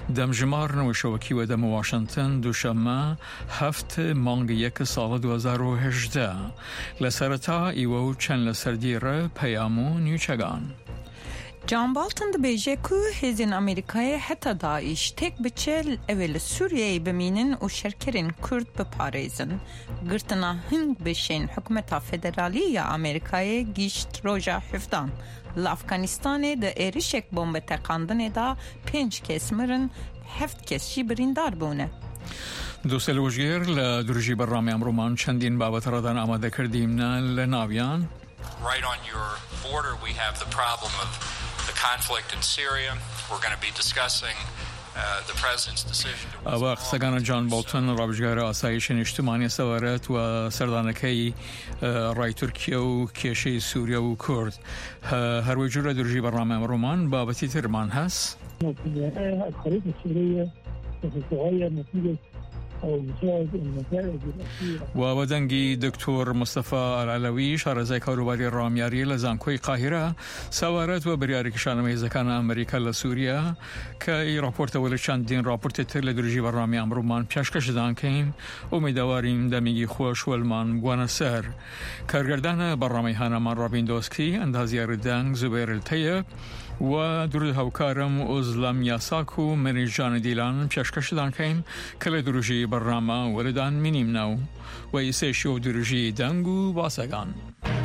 دمجمار نوشوکی و دم واشنطن دوشمه 7 مانگ 1 سال 2018 لسرتا ایوو چند لسردیره پیامو نیوچگان جان بالتن دبیجه که هزین امریکای حتی داعش تک بچه اول سوریه بمینن و شرکرین کرد بپاریزن گرتنا هنگ بشین حکومت فدرالی یا امریکای گیشت روژا حفدان لافغانستان ده ایریشک بومب تقاندن دا 5 کس مرن 7 کس شی بریندار بونه دوستل وجیر لدرجی برنامه امرومان چندین بابت رادن آماده کردیم لناویان Right on your border we have the problem of the conflict in Syria. We're going to be discussing the president's decision to وقت سگان جان بولتن رابجگار آسایش اجتماعی سوارت و سردانکی رای ترکیه و کشور سوریه و کرد هر وجور درجی برنامه امرومان بابتی ترمان هست الخريطة السورية وتتغير نتيجة أو بسبب النتائج الأخيرة. ودنگی دکتر مصطفى العلوی شارزای کاروباری رامیاری لزانکوی قاهره سوارت و بریاری کشانه زکان امریکا لسوریا که ای راپورت ولی چندین راپورت تر لدرجی برنامه امرومان پیشکش دان کهیم امیدواریم دمیگی خوش ولمان بوانا سر کارگردان برنامه هانمان رابین دوسکی اندازیار دنگ زبیر الطیب و درود هاوکارم ازلم یاساکو منی جان دیلان پیشکش دان کهیم که لدرجی برنامه وردان مینیم نو و ایسه شو درجی دنگو باسگان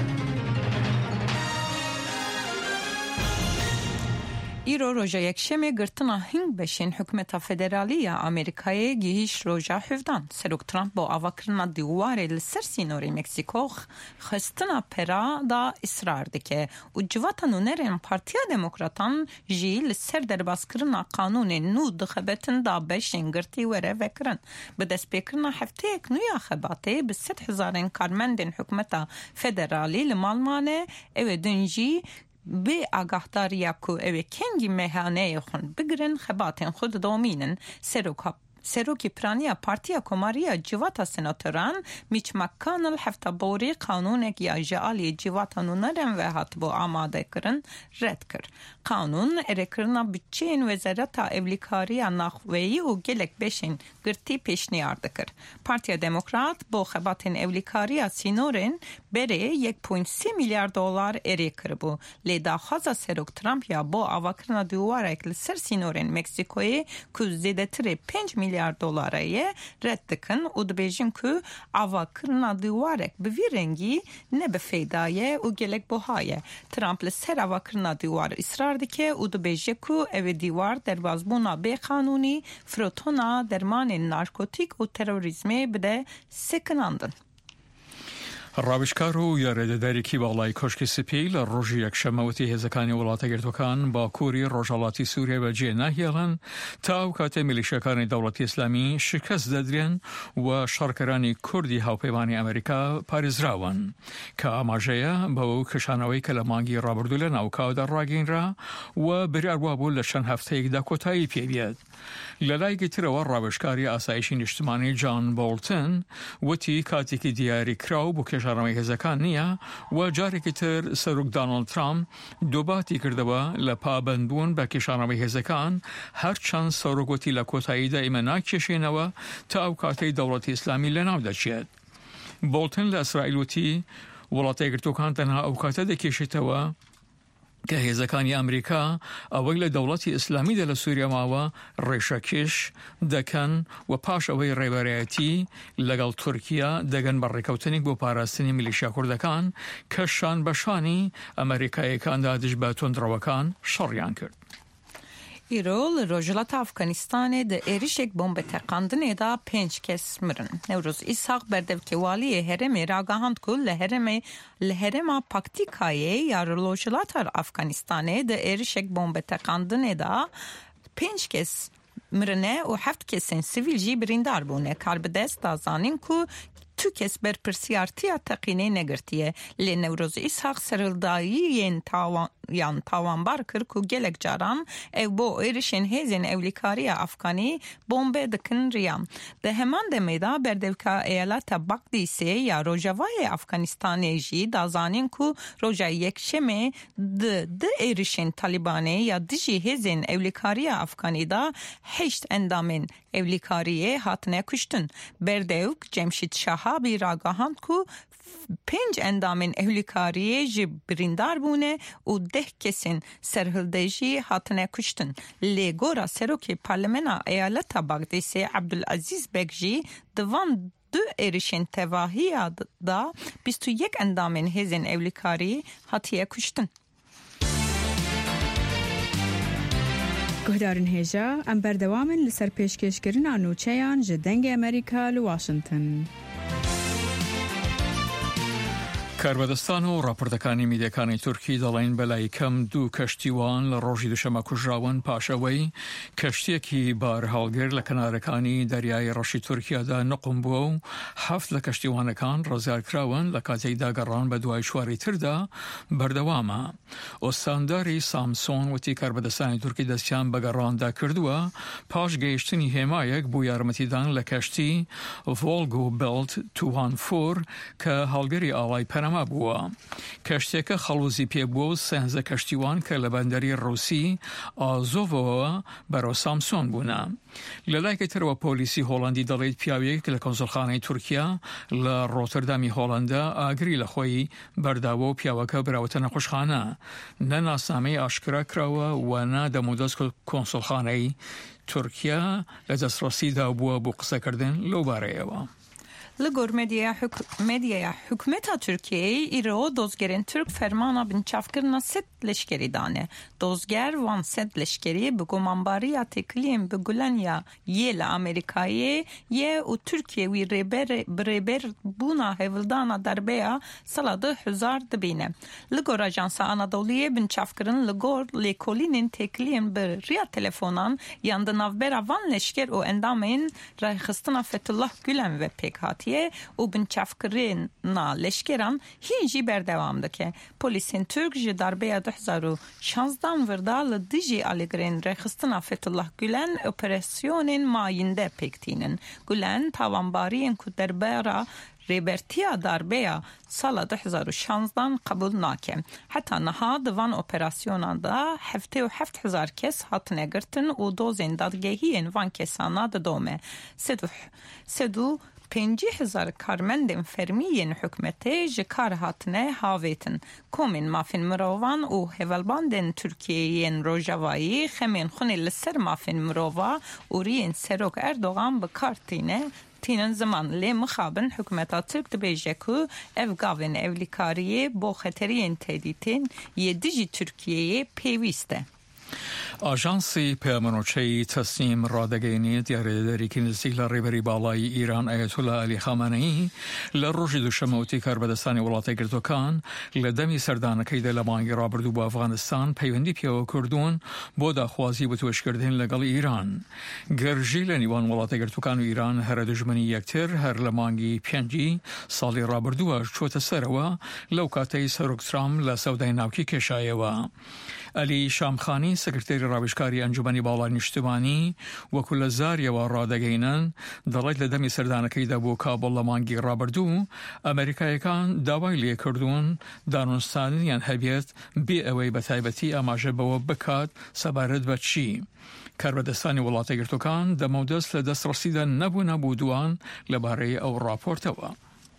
ایرو روژا یکشنبه گرتنا هنگ بشین حکومت فدرالی امریکای گیش روژا حفدان سروک ترامپ با آواکرنا دیواره لسر سینوری مکسیکو خستنا پرا دا اصرار دکه و جواتا نونرین پارتیا دموکراتان جی لسر در باسکرنا قانون نو دخبتن دا بشین گرتی وره وکرن بدست بکرنا هفته اک نویا خباته به 100,000 کارمندین حکومت فدرالی لمالمانه او دنجی به آگاهداری کو اوه کنگی مهانه خون بگرن خباتن خود دومینن سروکی پرانیا پارتیا کماریا جواتا سناتوران میچ مکانل هفته بوری قانونک یا جعالی جواتا نونرن و هات با آماده کرن رد کر قانون ارکرنا بچین وزارتا اولیکاریا ناخوهی و گلک بشین گرتی پیشنیارده کر پارتیا دموکرات با خباتن اولیکاریا سینورن بره 1.3 میلیارد دلار اری کربو لیدا خوزا سروک ترامپ یا با آواکرنا دوارک لسر سینورن مکسیکوی که زیده تر 5 میلیارد دلاره رد کن و دبیجن که آواکرنا دوارک به ویرنگی نه به فیدایه و گلک بوهایه ترامپ لسر آواکرنا دوار اصرار دکه و دبیجه که او دیوار در بازبونا به قانونی فروتونا درمان نارکوتیک و تروریزمی بده سکناندن رابشکارو یارد دریکی بالای کشک سپیل روژی یک شموتی هزکانی ولات گرتوکان با کوری روژالاتی سوریه و جه نهیلن تا اوکات ملیشکان دولت اسلامی شکست دادرین و شارکرانی کردی هاوپیمانی امریکا پاریز راون که آماجه با او کشانوی کلمانگی رابردولن اوکاو در راگین را و بری اروابو لشن هفته یک دکوتایی پیبید للای گتر و رابشکاری آسایشین اجتماعی جان بولتن و تی کاتی که دیاری کراو بو کشانوی هزکان نیا و جاری کتر سروک دانالد ترامپ دوباتی کرده و لپابندون با کشانوی هزکان هر چند سروکوتی لکوتایی دائما ناکشینو تا اوکاتی دولت اسلامی لناو داشید بولتن لاسرائیل و تی ولاتی گرتوکان تنها اوکاته دکشیتو که هزکانی امریکا اویل دولت اسلامی دل سوریه ماوا ریشکش دکن و پاش اوی ریبریتی لگل ترکیه دگن بر ریکوتنیک بو پاراستنی میلیشیا کردکان که شان بشانی امریکای کان دادش با تندروکان شریان کرد. ایرول روجلات افغانستان ده ایریشک بومب تقاندن دا 5 کس مرن. نوروز ایساق بردو که والی هرم راگاهاند کل لهرم پاکتیکایی یا روجلات افغانستان ده ایریشک بومب تقاندن دا 5 کس مرنه و 7 کسین سیویل جی بریندار بونه کار به دست دازانین که تو کس بر پرسیارتی تقینه نگرتیه لی نوروز ایساق سرلدایی ین yan tawanbar kir ku gelek caran ev bo erişin hezin evlikariya Afgani bombe dikin riyan. De heman demeda berdevka eyalata Bagdisi ya Rojavaya Afganistanê jî dazanin ku roja yekşemê di erişin Talibanê ya dijî hezin evlikariya Afganî da 8 endamên evlikariyê hatine kuştin. Berdevk Cemşid Şaha bir ragahand ku 5 endamên evlikariyê ji birîndar bûne û 10 kesin serhilde jî hatine kuştin. Lê gora serokê Parlamena Eyaleta Bagdîsê Abdulaziz Bek jî divan du erişin tevahiya da 21 endamên hêzên evlikarî hatiye kuştin. Guhdarên hêja em berdewamên li ser pêşkêşkirina nûçeyan ji dengê Amerîka li Washington. کاربەدەستان و ڕاپۆرتەکانی میدیەکانی تورکی دەڵێن بەلای کەم 2 کەشتیوان لە ڕۆژی دوشەمە کوژراون پاشەوەی کەشتێکی بار هەڵگر لە کەنارەکانی دەریای ڕەشی تورکیادا نقم بووە و 7 لە کەشتیوانەکان ڕزگارکراون لە کاتێکدا گەڕان بە دوای شواری تردا بەردەوامە. ئۆستانداری سامسۆن وتی کاربەدەستانی تورکی دەستیان بە گەڕاندا کردووە پاش گەیشتنی هێمایەک بۆ یارمەتیدان لە کەشتی ڤۆلگۆ بێلت 214 کە هەڵگەری ئاڵای پەرەما بووە. کەشتێکە خەڵوزی پێبووە و 13 کەشتیوان کە لە بەندەری ڕووسی ئازۆڤەوە بەرەو سامسۆن بوونە. لە لایەکی ترەوە پۆلیسی هۆڵندی دەڵێت پیاوێک لە کۆنسڵخانەی تورکیا لە ڕۆتەردامی هۆڵەندا ئاگری لە خۆی بەرداوە و پیاوەکە براوەتە نەخۆشخانە. نە ناسنامەی ئاشکرا کراوە و نە دەمودەست کۆنسڵخانەی تورکیا لە دەستڕاستیدا بووە بۆ قسەکردن لەو بارەیەوە. Ligor medyaya hükümeta Türkiye'yi iro dozgerin Türk fermana bin çafkırına set leşkeri dane. Dozger van set leşkeri bu gomambariya tekliyim bu gulanya ye la Amerika'yı ye u Türkiye vi reber buna hevildana darbeya saladı hüzar dibine. Ligor ajansa Anadolu'ya bin çafkırın Ligor lekolinin tekliyim bir riya telefonan yandı navbera van leşker o endameyin rayxıstina Fethullah Gülen ve PKK و بنچافکرین لشکران هیچی بردوام که پلیسین ترک جی دربه 2016 وردا لدیجی آلیگرین رخستنا فتح گولن اپراسیونین ماینده پکتینن گولن تاوانبارین که دربه را ریبرتیا دربه سال 2016 قبول ناکه. حتی نها دوان اپراسیوناندا 77,000 کس هاتنه گرتن و دوزین دادگهی وان کسانا دومه. سدو 50,000 کارمندین فرمیین حکمتی جکار هاتنه هاویتن. کومین مافین مروان و هولباندین ترکیهین روجاوایی خمین خونی لسر مافین مروا و رین سروک اردوغان بکارتینه تینن زمان لی مخابن حکومتا ترک دبیجه که افگاوین اولیکاریه با خطرین تهدیدین یدیجی ترکیه پیوسته. ئاژانسی پەیامەنۆچەی تەسنیم ڕادەگەیەنێت یاریدەدەرێکی نزیک لە ڕێبەری باڵای ئیران ئایەتولا عەلی خامانەیی لە ڕۆژی دووشەمەوتی کاربەدەستانی وڵاتە یەکگرتوەکان لە دەمی سەردانەکەیدا لە مانگی ڕابردوو بۆ ئەفغانستان پەیوەندی پێوە کردوون بۆ داخوازی بەتوێشکردن لەگەڵ ئیران. گەرژی لە نیوان وڵاتە یەکگرتوەکان و ئیران هەرە دژمنی یەکتر هەر لە مانگی پێنجی ساڵی ڕابردووە چۆتە سەرەوە لەو کاتەی سەرۆک ترامپ لە سەودای ناوکی کێشایەوە. علی شامخانی سکرتێری ڕاوێژکاری ئەنجومەنی باڵای نیشتیمانی وەکو لە زاریەوە ڕادەگەینن دەڵێت لە دەمی سەردانەکەیدا بۆ کابڵ لە مانگی ڕابردوو ئەمریکایەکان داوای لێکردوون دانوستانیان هەبێت بێ ئەوەی بە تایبەتی ئاماژە بەوە بکات سەبارەت بە چی. کاربەدەستانی وڵاتە یەکگرتوەکان دەمەودەست لە دەستڕاستیدا نەبوونە بۆ دوان لەبارەی ئەو راپۆرتەوە.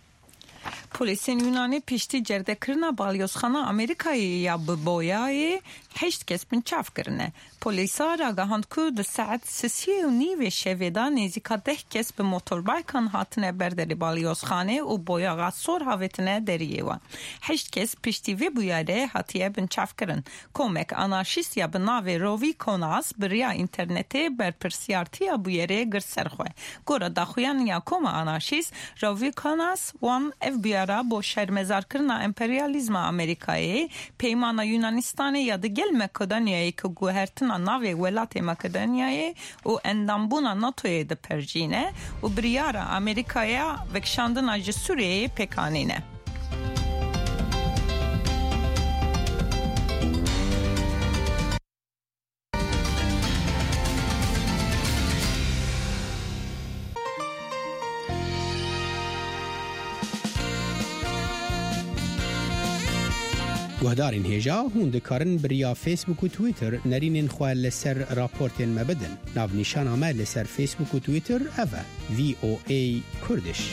پلیسین یونانی پشتی جردکرنا بالیوزخانه امریکایی یا ببویای 8 کس بنچاف کرنه. پلیسا راگهاند که در ساعت 3:30 شویدا نزدیک 10 کس به موتوربایکان هاتنه برداری بالیوزخانه و بویا غصور هاویتنه دریه و 8 کس پشتی وی بویاره هاتیه بنچاف کرن. کومک آنارشیست یا بناوی روی کوناس بریا اینترنتی بر پرسیارتی بویاره گرسرخوه. گوره داخویان یا کوم آنارشیست روی کوناس وان اف بیاره با شرمزار کرنا امپریالیزم امریکایی پیمان یونانستان یا دگل مکدانیایی که گوهرتنا ناوی ولات مکدانیایی و اندامبونا ناتوی ده پرجینه و بریاره امریکایی وکشاندنا جسوریه پیکانینه. گهدارین هجا هون دکارن بریا فیسبوک و تویتر نرینین خواه لسر راپورتین مبدن. ناو نیشان آمد لسر فیسبوک و تویتر اوه VOA کردش.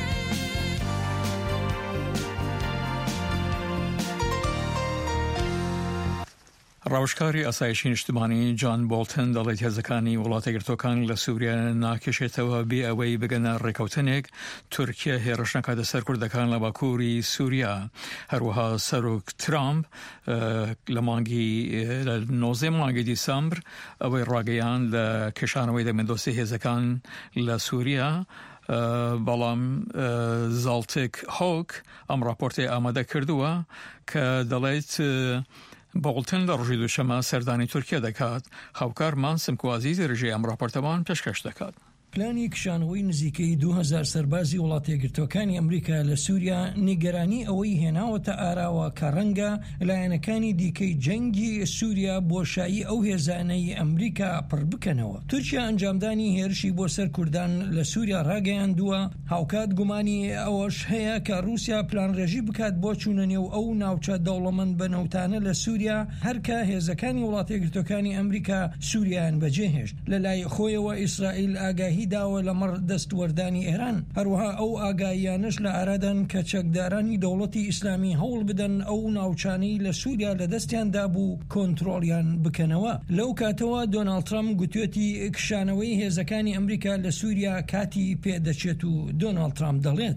ڕاوشکاری ئاسایشی نیشتمانی جان بۆڵتن دەڵێت هێزەکانی وڵاتەگرتوەکان لە سووریا ناکێشێتەوە بێ ئەوەی بگەنە ڕێکەوتنێک تورکیا هێرش نەکاتە سەر کوردەکان لە باکووری سووریا. هەروەها سەرۆک ترامپ لە 19 مانگی دیسەمبر ئەوەی ڕاگەیان لە کێشانەوەی دەمەندۆسی هێزەکان لە سووریا، بەڵام زاڵتێک هۆک ئەم راپۆرتەی ئامادە کردووە کە دەڵێت بۆڵتن لە ڕۆژی دووشەمە سەردانی تورکیا دەکات. هاوکارمان سمکوازی ڕژەی ئەم راپۆرتەمان پێشکەش دەکات. پلانی کشانەوەی نزیکەی 2000 سەربازی وڵاتیەگرتوەکانی ئەمریکا لە سووریا نیگەرانی ئەوەی هێناوەتە ئاراوە کە ڕەنگە لایەنەکانی دیکەی جەنگی سووریا بۆشایی ئەو هێزانەی ئەمریکا پڕ بکەنەوە. تورکیا ئەنجامدانی هێرشی بۆ سەر کوردان لە سووریا ڕاگەیاندووە. هاوکات گومانی ئەوەش هەیە کە رووسیا پلانڕێژی بکات بۆ چوونە نێو ئەو ناوچە دەوڵەمەند بەنەوتانە لە سووریا هەرکە هێزەکانی وڵاتیەگرتوەکانی ئەمریکا سووریایان بەجێهێشت. لەلای خۆیەوە ئیسرائیل ئاگاهی داوە لەمەڕ دەستوەردانی ئێران. هەروەها ئەو ئاگاییانش لە ئارادان کە چەکدارانی دەوڵەتی ئیسلامی هەوڵ بدەن ئەو ناوچانەی لە سووریا لە دەستیاندا بوو کۆنتڕۆڵیان بکەنەوە. لەو کاتەوە دۆناڵد ترامپ گوتوێتی کشانەوەی هێزەکانی ئەمریکا لە سووریا کاتی پێدەچێت و دۆناڵد ترامپ دەڵێت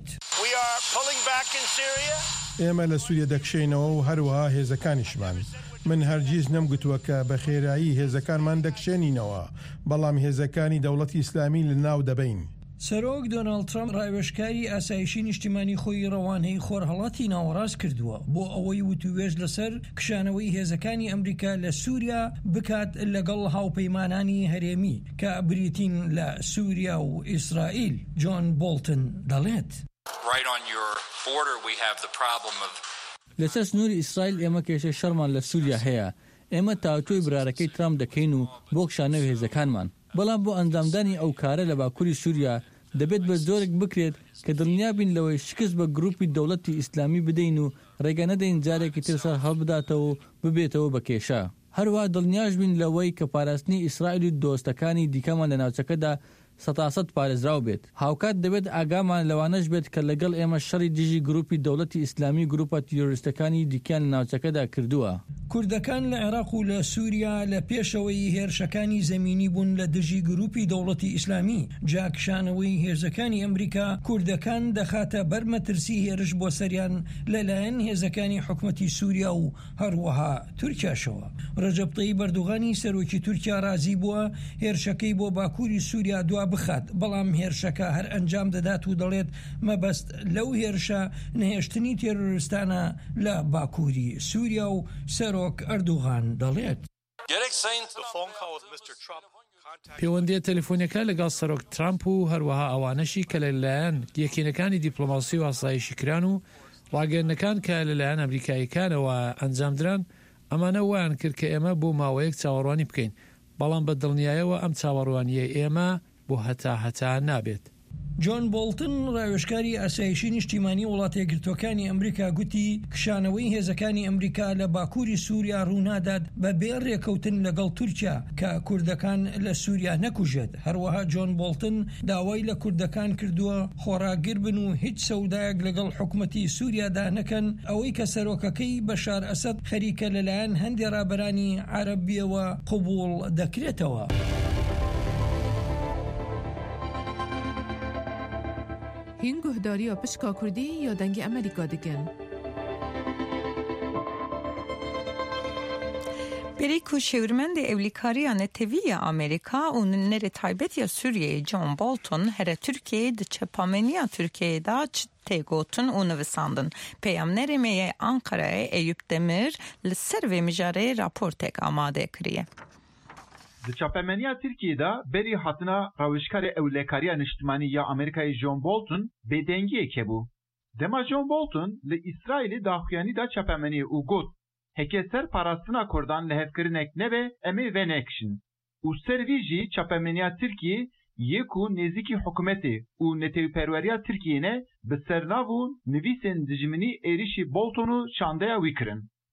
ئێمە لە سووریا دەکشینەوە و هەروەها هێزەکانیشمان. من هەرگیز نەمگوتووە کە بە خێرایی هێزەکانمان دەکشێنینەوە، بەڵام هێزەکانی دەوڵەتی ئیسلامی لە ناو دەبین. سەرۆک دۆناڵد ترامپ ڕایوێژکاری ئاسایشی نیشتیمانی خۆی ڕەوانەی خۆرهەڵاتی ناوەڕاست کردووە بۆ ئەوەی وتوێژ لەسەر کشانەوەی هێزەکانی ئەمریکا لە سووریا بکات لەگەڵ هاوپەیمانانی هەرێمی کە بریتین لە سووریا و ئیسرائیل. جۆن بۆڵتن دەڵێت لەسەر سنووری ئیسرائیل ئێمە کێشە شەڕمان لە سووریا هەیە. ئێمە تاوتۆی برارەکەی ترامپ دەکەین و بۆ کشانەوە هێزەکانمان، بەڵام بۆ ئەنجامدانی ئەو کارە لە باکووری سووریا دەبێت بە زۆرێک بکرێت کە دڵنیابین لەوەی شکست بە گروپی دەوڵەتی ئیسلامی بدەین و ڕێگە نەدەین جارێکی ترسە هەڵبداتەوە و ببێتەوە بە کێشە. هەروە دڵنیاش بین لەوەی کە پاراستنی ئیسرائیل و دۆستەکانی دیکەمان لە ناوچەکەدا 100% پارێزراو بێت. هاوکات دەبێت ئاگامان لەوانەش بێت کە لەگەڵ ئێمە شەڕی دژی گروپی دەوڵەتی ئیسلامی گروپە تیرۆریستەکانی دیکەیان لە ناوچەکەدا کردووە. کوردەکان لە عێراق و لە سووریا لە پێشەوەی هێرشەکانی زەمینی بوون لە دژی گروپی دەوڵەتی ئیسلامی. جاکشانەوەی هێرزەکانی ئەمریکا کوردەکان دەخاتە بەرمەترسی هێرش بۆ سەریان لەلایەن هێزەکانی حکومەتی سووریا و هەروەها تورکیاشەوە. ڕەجەب تەیب ئەردوغانی سەرۆکی تورکیا رازی بووە هێرشەکەی بۆ باکووری سووریا دوا بخات، بەڵام هێرشەکە هەر ئەنجام دەدات و دەڵێت مەبەست لەو هێرشە نەهێشتنی تێرۆریستانە لە باکووری سووریا و سەرۆک ئەردوغان دەڵێت. پەیوەندیە تەلەفۆنیەکە لەگەڵ سەرۆک ترامپ و هەروەها ئەوانەشی کە لەلایەن یەکێنەکانی دیپلۆماسی و ئاسایشی کران و ڕاگەیەنەکان کە لەلایەن ئەمریکاییەکانەوە ئەنجامدران، ئەمانە وایان کرد کە ئێمە بۆ ماوەیەک چاوەڕوانی بکەین، بەڵام بە دڵنیایەوە ئەم چاوەڕوانیە ئێمە بۆ هەتا نابێت. جۆن بۆڵتن ڕایوێژکاری ئاسایشی نیشتیمانی وڵاتیەگرتوەکانی ئەمریکا گوتی کشانەوەی هێزەکانی ئەمریکا لە باکووری سووریا ڕوونادات بە بێ ڕێکەوتن لەگەڵ تورکیا کە کوردەکان لە سووریا نەکوژێت. هەروەها جۆن بۆڵتن داوای لە کوردەکان کردووە خۆراگیر بن و هیچ سەودایەک لەگەڵ حکومەتی سووریادا نەکەن، ئەوەی کە سەرۆکەکەی بەشار ئەسەد خەریکە لەلایەن هەندێک ڕابەرانی عەرەبیەوە قبوڵ دەکرێتەوە. هین گهداری و پشکا کردی یا دنگ امریکا دکن. بریکو شورمند اولیکاری نتوی امریکا و نر تایبت یا سوریه جون بولتون هر ترکیه د چپامنیا ترکیه دا تگوتن و نویساندن. پیام نرمه انقره ایوب دمر لسر و مجاره راپورتک آماده کریه. د چاپمنیا ترکیه‌دا بری هاتنا راوشکار اولکاریا نشتمانی یا امریکای جون بولتون بدنگی کبو. دما جون بولتون ل اسرائیل داخیانی دا چاپمنی او گوت هکسر پاراستنا کردان لهفکرنک نبه امی و نکشن. او سرویجی چاپمنیا ترکیه یکو نزیکی حکومتی او نتیو پروریا ترکیه نه به سرناو نویسن دجمنی ایریشی بولتونو شانده ویکرن.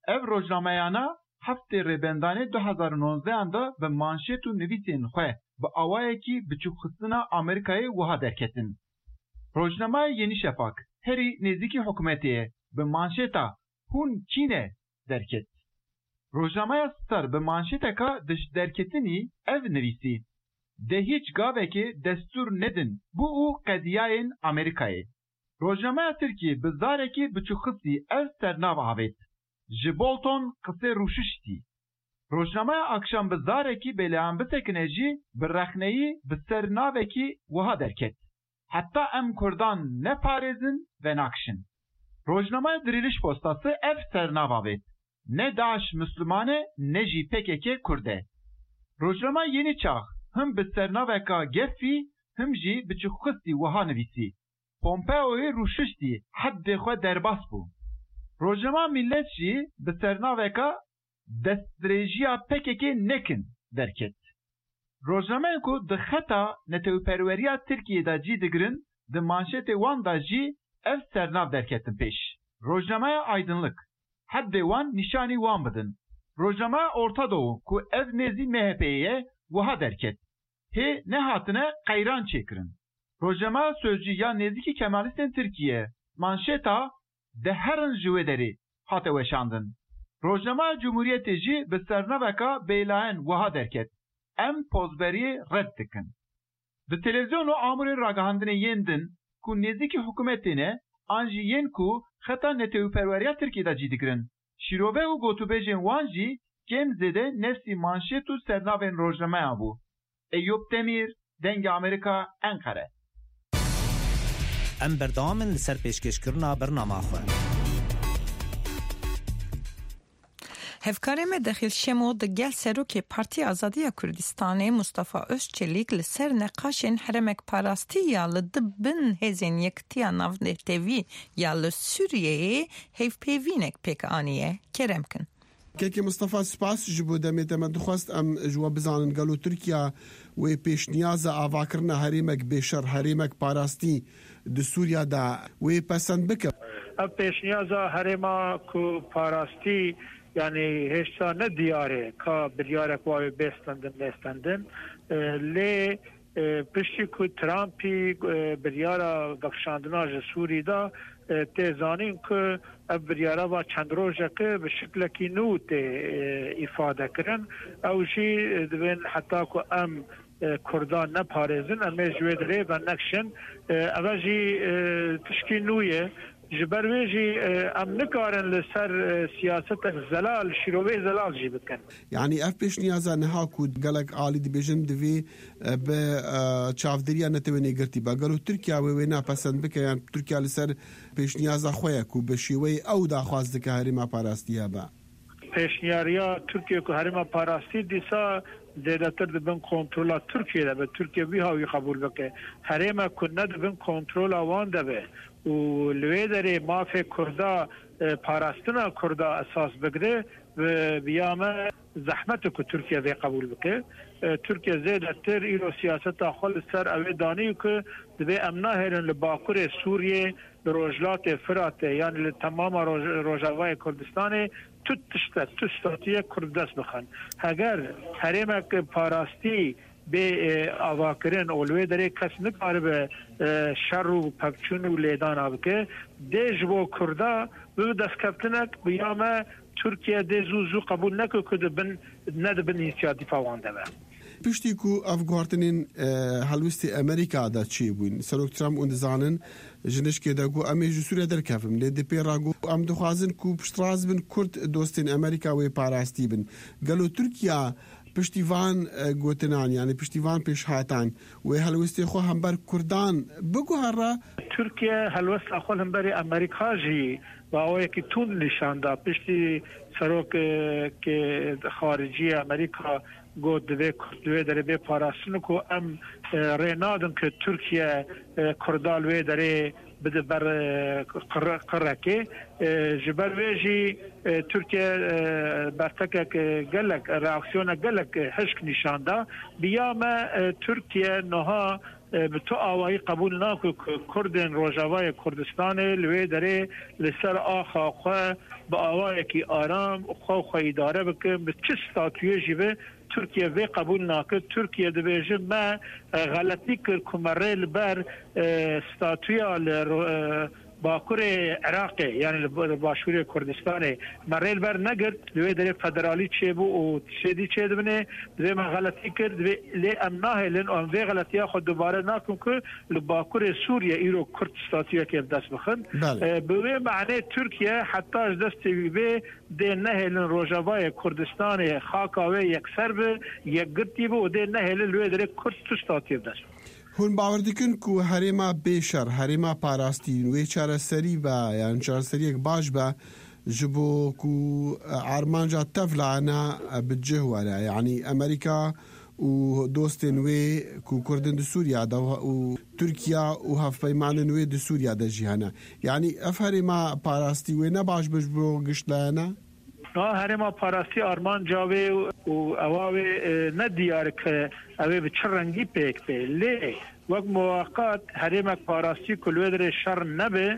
ev rojnameyana heftê rêbendanê 2019 da bi manşet û nivîsên xwe bi awayekî biçûkxistina Amerîkayê wiha derketin. Rojnamaya Yeni Şafak herî nêzîkî hikûmetê ye bi manşeta hûn çîne derket. Rojnamaya Star bi manşeteka derketinî ev nivîsî. De hiç gavekê destur nedin bu û qediyayên Amerîkayê. Rojnamaya Tirkiye bi zarekî biçûkxisî ev sernav avêt. Ji Bolton qisê rûşiştî. Rojnamaya akşam bi zarekî bêleyan bisekine jî bi rexneyî bi ser navekî wiha derket. Heta em Kurdan neparêzin ve nakşin. Rojnamaya Diriliş Postası ev sernav avêt. Ne Daeş Müslümane ne jî PKK Kurde. Rojnamaya Yeni Çağ him bi sernaveka gefî him jî biçûkxistî wiha nivîsî. Pompeo'yê rûşiştî heddê xwe derbas bû. Rojnama Millet jî bi sernaveka destdirêjiya PKK nekin derket. Rojnamayên ku di xeta netewperweriya Tirkiyê da cî digirin, di manşetê wan da jî ev sernav derketin pêş. Rojnamaya Aydınlık heddê wan nîşanî wan bidin. Rojnamaya Orta Doğu ku ev nêzî MHP'ye ye wiha derket. Hê nehatine qeyran çêkirin. Rojnamaya Sözcü ya nêzîkî Kemalistên Tirkiye manşeta de herin ji wê derê hate weşandin. Rojnamaya Cumhuriyetê jî bi sernaveka bêlayen wiha derket. Em pozberiyê red dikin. Di televîzyonê amûrên ragihandinê yên din ku nêzîkî hikûmetê ne an jî yên ku xeta netewperweriya Tirkiyê da cî digirin. Şîrove û gotûbêjên wan jî kêm zêde nefsî manşet û sernavên rojnamaya bû. Eyyûb Demîr, Dengê Amerîka, Enqere. Em berdamin li ser pêşkêşkirina bernama xwe. Hevkarê me dexil şemo di gel serokê Partiya Azadiya Kurdistanê Mustafa Özçelik li ser neqaşên heremek parastî ya li dibin hêzên yekitiya navnetevî ya li Sûriyeyê hevpêvînek pêk anîye kerem kin. Kêkê Mustafa spas ji bo demê te me dixwast em ji we bizanin gelo Tirkiya wê pêşniyaza avakirina herêmek bêşer herêmek parastî di Sûriya da wê pesend bike. Ev pêşniyaza herêma ku parastî yani heşta ne diyare ka biryarek wavê bêstendin lê piştî ku Trumpî biryara vexşandina ji Sûrî da tê zanîn ku ev biryara va çend rojekê bi şiklekî nû tê îfade kirin ew jî dibin heta ku em Kurdan neparêzin em ê ji wê dirê ve nekşin ev jî tişkî nû ye. Ji ber wê jî em nikarin li ser siyasetek zelal şîrovê zelal jî bikin. Yani ev pêşniyaza niha ku gelek alî dibêjin divê bi çavdiriya netewênê girtî be gelo Tirkiya wê napesend bike yan Tirkiya li ser pêşniyaza xwe ye ku bi şîweyê ew daxwaz dike herêma parastiya be. Pêşniyariya Tirkiye ku herêma parastî dîsa zêdetir dibin kontrola Tirkiye'de be Tirkiye wî hawî qebûl bike. Herêma ku ne dibin kontrola wan de be û li wê derê mafê Kurda parastina Kurda esas bigire biyame zehmet ku Tirkiye vê qebûl bike. Tirkiye zêdetir îro siyaseta xwe li ser ew ê danî ku divê em nahêrin li Bakurê Sûriyê li rojlatê Firatê yani li temama Rojavayê Kurdistanê tu statiye Kurd dest bixin. Heger herêmek parastî bê avakirin û li wê derê kes nikaribe şer û pevçûn û lêdana bike dê ji bo Kurda bi destkeftînek biyame Tirkiye dê zû qebûl neke ku ne dibin înisiyatîfa wan de be. Piştî ku ev guhartinên helwestê Amerîka da çê bûn Serok Trump û dizanin ji nişkê de got em ê ji Sûriye derkevin lê di pêra got em dixwazin ku piştras bin Kurd dostên Amerîka wê parastî bin. Gelo Tirkiya piştîvan gotinan yani piştîvan pêşhatan wê helwestê xwe hember Kurdan biguhere. Tirkiye helwesta xwe hemberê Amerîka jî باوەیەکی تون نیشاندا پشتی سەرۆکێ خارجی ئەمریکا گوت دوێ دەرێ پاراستن و ئەم ڕێنادن کە تورکیە کوردال وێ دەرێ بده بر قرقه جبر ویجی ترکیه برتکک گلک reaksiyona gelek hışk nişanda biyame Türkiye noha بتو آوایی قبول ناکو کردن روجاوای کردستان لوی داره لسر آخا خواه با آوایی که آرام خواه اداره بکن به چه ستاتویه جیبه ترکیه وی قبول ناکد ترکیه دبیجه ما غلطی کرد کمره لبر ستاتویه باکور عراقی یعنی باشوری کردستان مریل بر نگرد دوی در فدرالی چه بو و شدی چه دبنه دوی ما غلطی کرد لی امناه لن آن وی غلطی خود دوباره نکن که لباکور سوریه ایرو کرد ستاتیه که دست بخن به معنی ترکیه حتی از دست به ده نهل روجاوای کردستان خاکاوی یک سرب یک گرتی بو ده نهل لوی در کرد ستاتیه دست هون باور دکن که هریما بیشر هریما پاراستی نوی چارەسەری با یان چارەسەریەک باش با جبو کو عرمانجا تفلعنا بجهوارا يعني امريكا و دوست نوی کو کردن سوریا دا و ترکیا و هف پیمان نوی د سوریا د جهانا يعني افهریما پاراستی و نباش بجبو گشتلانا هرما پاراستی آرمان جاوی و اواوی ندیار که اوی به چه رنگی پیک به لی وقت مواقعات هرما پاراستی کلویدر شر نبه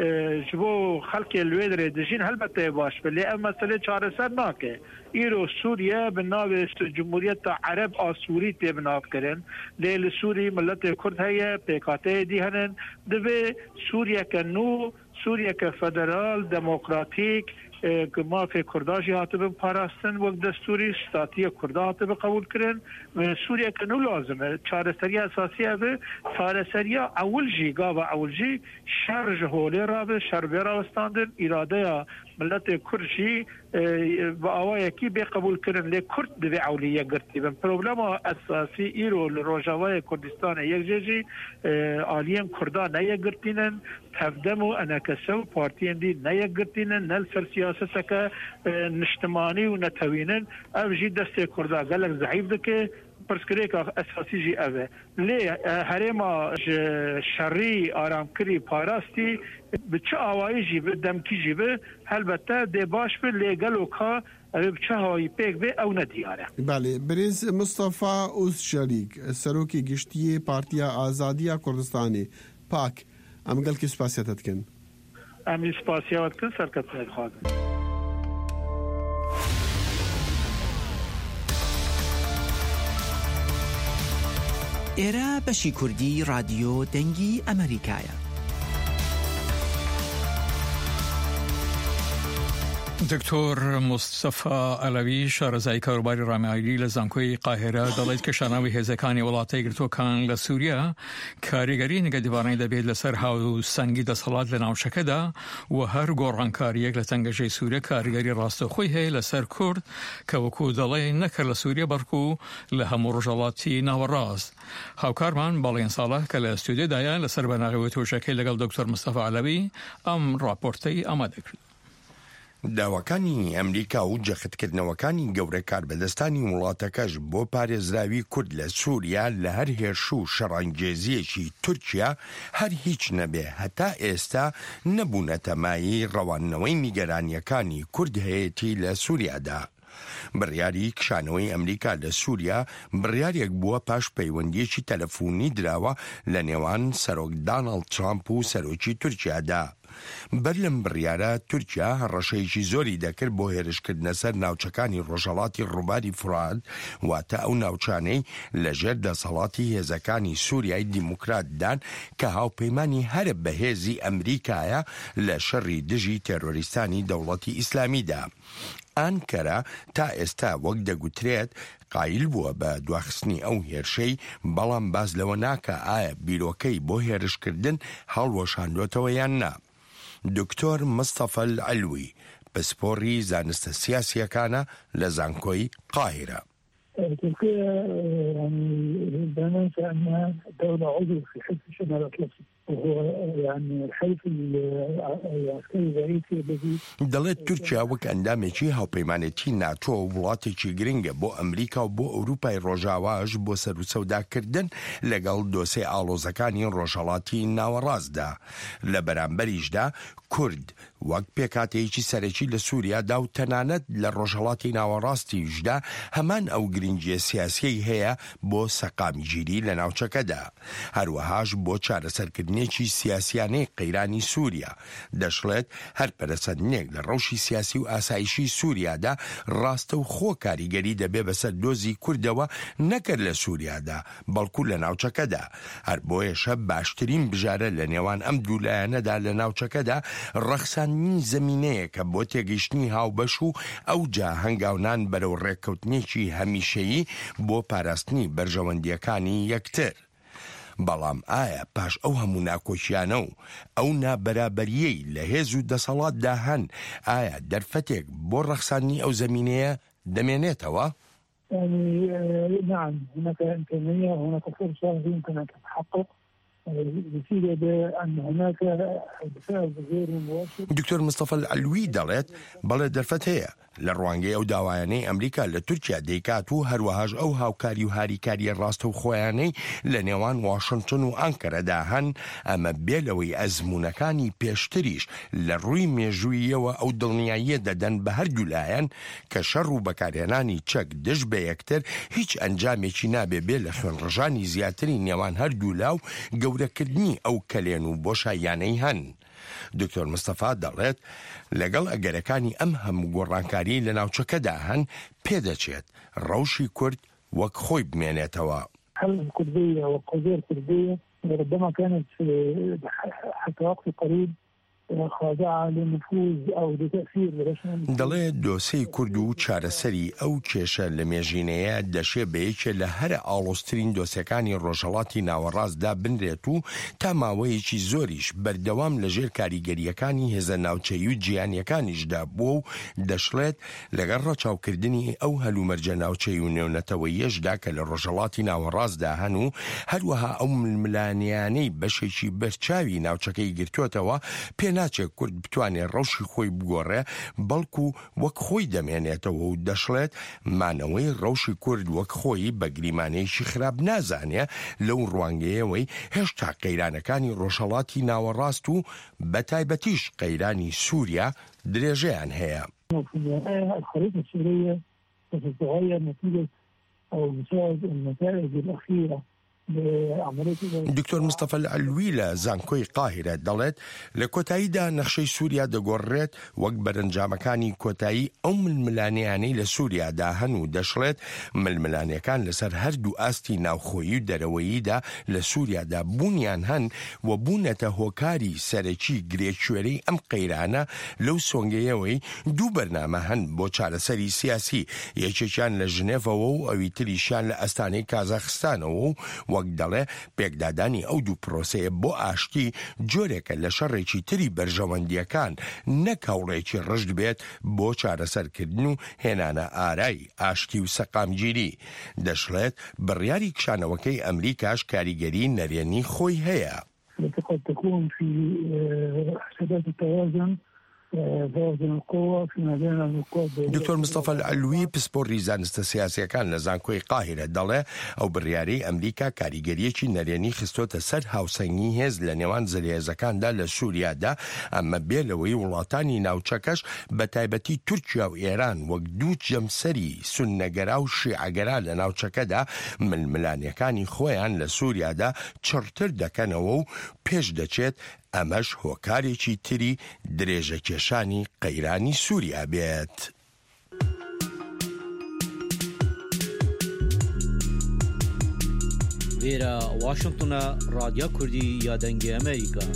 جبو خلق الویدر دجین هلبته باش به لی اما مسئله چاره سر ناکه ایرو سوریه به ناو جمهوریت عرب آسوری تبناب کرن لیل سوری ملت کرد هیه پیکاته دی هنن دوی سوریه که نو سوریه که فدرال دموکراتیک که ما فی کرداجی هاتب پاراستن و دستوری ستاتی کردا هاتب قبول کرن سوریه که نو لازمه چارەسەری اساسی اوه چارەسەری اول جی گاو اول جی شر جهولی را به شر بیرا استاندن اراده ملت کرجی با آوای کی به قبول کردن لی کرد دوی اولیه گرتی بن پروبلم اساسی ایرو لروجاوای کردستان یک جیجی آلیم کردا نه گرتینن تفدمو انکسو پارتی اندی نه گرتینن نل سر سیاست که نشتمانی و نتوینن او جی دست کردا گلک ضعیف دکه پرسکری که اساسی جی اوه لی هرما شری آرام کری پاراستی به چه آوایی جی به دمکی جی به البته دی باش به لیگلو که به چه هایی پیک به او ندیاره بله بریز مصطفى اوز شریک سروکی گشتی پارتیا آزادی کردستانی پاک ام گل کی سپاسیت کن ام سپاسیت کن سرکت نخواد ئێرە بەشی کوردی رادیۆ دەنگی ئەمریکایە. دکتۆر مستەفا ئەلەوی شارەزای کاروباری ڕامایلی لە زانکۆی قاهێرە دەڵێت کە شاناوی هێزەکانی وڵاتە یەکگرتووەکان لە سووریا کاریگەری نیگەدیوانەی دەبێت لەسەر هاوسەنگی دەسەڵات لە ناوچەکەدا و هەر گۆڕانکاریەک لە تەنگەژەی سووریا کاریگەری ڕاستەخۆی هەیە لەسەر کورد کە وەکو دەڵێ نەکرد لە سووریا بەرکو لە هەموو ڕۆژهەڵاتی ناوەڕاست. هاوکارمان باڵێن ساڵح کە لە ئەستودیۆدایە لەسەر بەناغەوەی تۆشەکەی لەگەڵ دکتۆر مستەفا ئەلەوی ئەم راپۆرتەی ئامادە کرد. داواکانی ئەمریکا و جەختکردنەوەکانی گەورە کاربەدەستانی وڵاتەکەش بۆ پارێزراوی کورد لە سووریا لە هەر هێرش و شەڕانگێزیەکی تورکیا هەر هیچ نەبێ هەتا ئێستا نەبوونەتە مایی ڕەوانەوەی نیگەرانیەکانی کورد هەیەتی لە سووریادا. بڕیاری کشانەوەی ئەمریکا لە سووریا بڕیارێک بووە پاش پەیوەندیەکی تەلەفۆنی دراوە لە نێوان سەرۆک داناڵد ترامپ و سەرۆکی تورکیادا. بەر لەم بڕیارە تورکیا هەڕەشەیەکی زۆری دەکرد بۆ هێرشکردنە سەر ناوچەکانی ڕۆژهەڵاتی ڕووباری فورات واتە ئەو ناوچانەی لەژێر دەسەڵاتی هێزەکانی سووریای دیموکراتدان کە هاوپەیمانی هەرە بەهێزی ئەمریکایە لە شەڕی دژی تێرۆریستانی دەوڵەتی ئیسلامیدا. ئانکەرە تا ئێستا وەک دەگوترێت قایل بووە بە دواخستنی ئەو هێرشەی بەڵام باز لەوە ناکە ئایا بیرۆکەی بۆ هێرشکردن هەڵوەشاندوێتەوە یان نا. دکتۆر مستەفا ئەلەوی پسپۆڕی زانستە سیاسیەکانە لە زانکۆی قاهرە. تركيا يعني لا ننسى انها دوله عضو في حلف شمال الاطلسي وهو يعني الحلف العسكري الرئيسي الذي دەڵێت تورکیا وەک ئەندامێکی هاوپەیمانێتی ناتۆ و وڵاتێکی گرنگە بۆ ئەمریکا و بۆ ئەوروپای ڕۆژاواش بۆ سەروسەوداکردن لەگەڵ دۆسێ ئاڵۆزەکانی ڕۆژهەڵاتی ناوەڕاستدا. لە بەرامبەریشدا کورد وەک پێکاتەیەکی سەرەکی لە سووریادا و تەنانەت لە ڕۆژهەڵاتی ناوەڕاستیشدا هەمان ئەو گرنگیە سیاسیی هەیە بۆ سەقامگیری لە ناوچەکەدا. هەروەهاش بۆ چارەسەرکردنێکی سیاسیانەی قەیرانی سووریا دەشڵێت هەر پەرەسەندنێک لە ڕەوشی سیاسی و ئاسایشی سووریادا ڕاستە و خۆ کاریگەری دەبێ بەسەر دۆزی کوردەوە نەکرد لە سووریادا بەڵکو لە ناوچەکەدا. هەر بۆیەشە باشترین بژارە لە نێوان ئەم دوولایەنەدا لە ناوچەکەدا ڕەخساندنی زەمینەیەکە بۆ تێگەیشتنی هاوبەش و ئەوجا هەنگاونان بەرەو ڕێککەوتنێکی هەمیشەیی بۆ پاراستنی بەرژەوەندیەکانی یەکتر. بەڵام ئایا پاش ئەو هەموو ناکۆچیانە و ئەو نابەرابەریەی لە هێز و دەسەڵاتدا هەن ئایا دەرفەتێک بۆ ڕەخساندنی ئەو زەمینەیە دەمێنێتەوە؟ نعم هناك إمكانية وهناك فرصة يمكن أن تتحقق بسيرة بأن هناك دفاع غير مباشر. دكتور مصطفى العلوي دەڵێت بەڵێ دەرفەت هەیە لە ڕوانگەی ئەو داوایانەی ئەمریکا لە تورکیا دەیکات و هەروەهاش ئەو هاوکاری و هاریکاریە ڕاستە و خۆیانەی لە نێوان واشنگتن و ئەنکەرەدا هەن ئەمە بێلەوەی ئەزموونەکانی پێشتریش لە ڕووی مێژوویەوە ئەو دڵنیاییە دەدەن بە هەردوولایەن کە شەڕ و بەکارهێنانی چەک دژ بە یەکتر هیچ ئەنجامێکی نابێ بێ لە خوێنڕژانی زیاتری نێوان هەردوولاو گەورەکردنی ئەو کەلێن و بۆشاییانەی هەن. دکتۆر مستەفا دەڵێت لەگەڵ ئەگەرەکانی ئەم هەموو گۆڕانکاری لە ناوچەکەدا هەن پێدەچێت ڕەوشی کورد وەک خۆی بمێنێتەوە. هل الكردية والقضية الكردية ربما كانت حتى وقت قريب خاضعة لنفوذ أو لتأثير دەڵێ دۆسەی کورد و چارەسەری ئەو کێشە لە مێژینەیە دەشێ بەیەکێ لە هەرە ئاڵۆسترین دۆسیەکانی ڕۆژهەڵاتی ناوەڕاستدا بنرێت و تا ماوەیەکی زۆریش بەردەوام لەژێر کاریگەریەکانی هێزە ناوچەی و جیهانیەکانیشدا بووە و دەشڵێت لەگەڵ ڕەچاوکردنی ئەو هەلومەرجە ناوچەی و نێونەتەوەیەشدا کە لە ڕۆژهەڵاتی ناوەڕاستدا هەن و هەروەها ئەو ململانیانەی بەشێکی بەرچاوی ناوچەکەی گرتوۆتەوە ناچێت کورد بتوانێت ڕەوشی خۆی بگۆڕێ بەڵکو وەک خۆی دەمێنێتەوە و دەشڵێت مانەوەی ڕەوشی کورد وەک خۆی بە گریمانەیەکی خراپ نازانێ لەو ڕوانگەیەوەی هێشتا قەیرانەکانی ڕۆژهەڵاتی ناوەڕاست و بە تایبەتیش قەیرانی سووریا درێژەیان هەیە. الخريطة السورية ستتغير نتيجة أو بسبب النتائج الأخيرة. دکتۆر مستەفە العلوی لە زانکۆی قاهرە دەڵێت لە کۆتاییدا نەخشەی سووریا دەگۆڕێت وەک بەرەنجامەکانی کۆتایی ئەو ململانیانەی لە سووریادا هەن و دەشڵێت ململانیەکان لەسەر هەردوو ئاستی ناوخۆیی و دەرەوەییدا لە سووریادا بوونیان هەن و بوونەتە هۆکاری سەرەکی گرێکوێرەی ئەم قەیرانە لەو سۆنگەیەوەی دوو بەرنامە هەن بۆ چارەسەری سیاسی، یەکێکیان لە ژنێڤەوە و ئەوی تریشیان لە ئەستانەی کازاخستانەوە و وەک دەڵێ پێکدادانی ئەو دوو پرۆسەیە بۆ ئاشتی جۆرێکە لە شەڕێکی تری بەرژەوەندیەکان نەک هەوڵێکی ڕشت بێت بۆ چارەسەرکردن و هێنانە ئارای ئاشتی و سەقامگیری. دەشڵێت بڕیاری کشانەوەکەی ئەمریکاش کاریگەری نەرێنی خۆی هەیە. قد تكون في حسابات التوازن دکتۆر مستەفە العلوی پسپۆڕی زانستە سیاسیەکان لە زانکۆی قاهرە دەڵێ ئەو بڕیارەی ئەمریکا کاریگەریەکی نەرێنی خستۆتە سەر هاوسەنگی هێز لە نێوان زەریێزەکاندا لە سووریادا، ئەمە بێلەوەی وڵاتانی ناوچەکەش بە تایبەتی تورکیا و ئێران وەک دوو جەمسەری سوننەگەرا و شیعەگەرا لە ناوچەکەدا ململانیەکانی خۆیان لە سووریادا چڕتر دەکەنەوە و پێش دەچێت ئەمەش هۆکارێکی تری درێژەکێشانی قەیرانی سووریا بێت. وێرە واشنگتنە رادیۆ کوردی یا دەنگی ئەمریکا.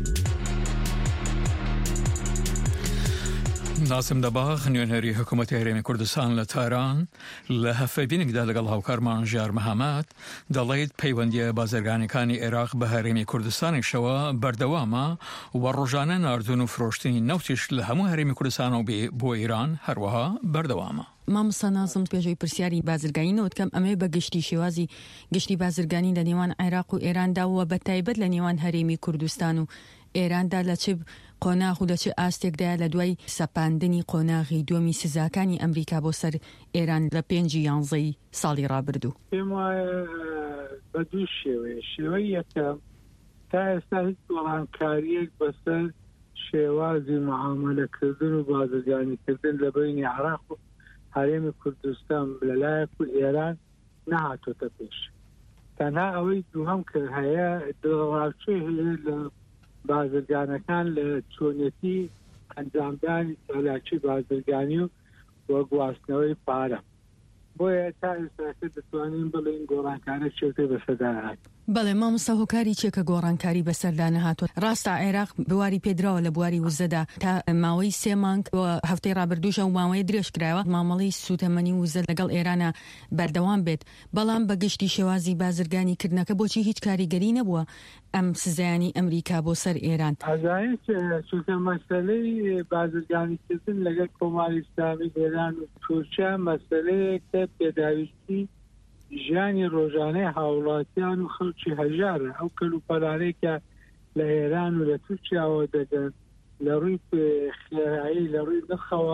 ناسم دەباغ نوێنەری حکوومەتی هەرێمی کوردستان لە تاران لە هەفتەبینێکدا لەگەڵ هاوکارمان ژیار مەحەمەد دەڵێت پەیوەندیە بازرگانەکانی عێراق بە هەرێمی کوردستانیشەوە بەردەوامە و ڕۆژانە ناردون و فرۆشتنی نەوتیش لە هەموو هەرێمی کوردستان و بۆ ئیران هەروەها بەردەوامە. مامۆستا نازم پێشەوەی پرسیاری بازرگانیەوە دکەم ئەمەی بە گشتی شێوازی گشتی بازرگانی لە نێوان عێراق و ئێراندا وە بە تایبەت لە نێوان هەرێمی کوردستان و ئێراندا لە چ قۆناغ و لە چ ئاستێکدایە لە دوای سەپاندنی قۆناغی دووەمی سزاکانی ئەمریکا بۆ سەر ئێران لە 5 ساڵی ڕابردوو. پێم وایە بە دوو شێوەیە. شێوەی یەکەم تا ئێستا هیچ وەڵامکاریەک بەسەر شێوازی معاملەکردن و بازرگانیکردن لە بینی عراق و هەرێمی کوردستان لەلایەک و ئێران نەهاتۆتە پێش. تەنها ئەوەی دووهەم کە هەیە دڵڕاوچێ هەیە لە بازرگانەکان لە چۆنیەتی ئەنجامدانی چالاکی بازرگانی و وە گواستنەوەی پارە. بۆیە تا ئێستاکە دەتوانین بڵێن گۆڕانکارە چێتێ بەسەردانهات. بەڵێ مامۆستا هۆکاری چێکە گۆڕانکاری بەسەردانە هاتووە. ڕاستە عێراق بواری پێدراوە لە بواری وزەدا تا ماوەی 3 مانگ هەفتەی ڕابردووشە و ماوەی درێژ کرایەوە مامەڵی سوتەمەنی وزە لەگەڵ ئێرانە بەردەوام بێت. بەڵام بەگشتی شێوازی بازرگانی کردنەکە بۆچی هیچ کاریگەری نەبووە ئەم سزایانی ئەمریکا بۆ سەر ئێران؟ ئازایت چونکە مەسەلەی بازرگانیکردن لەگەڵ کۆماری ئیسلامی ئێران و تورکیا مەسەلەیەک کە پێداویستی ژیانی ڕۆژانەی هاوڵاتیان و خەڵکی هەژارە. ئەو کەلوپەلانەی کە لە ئێران و لە تورکیاوە دەگەن لە ڕووی خێرایی لە ڕووی نرخەوە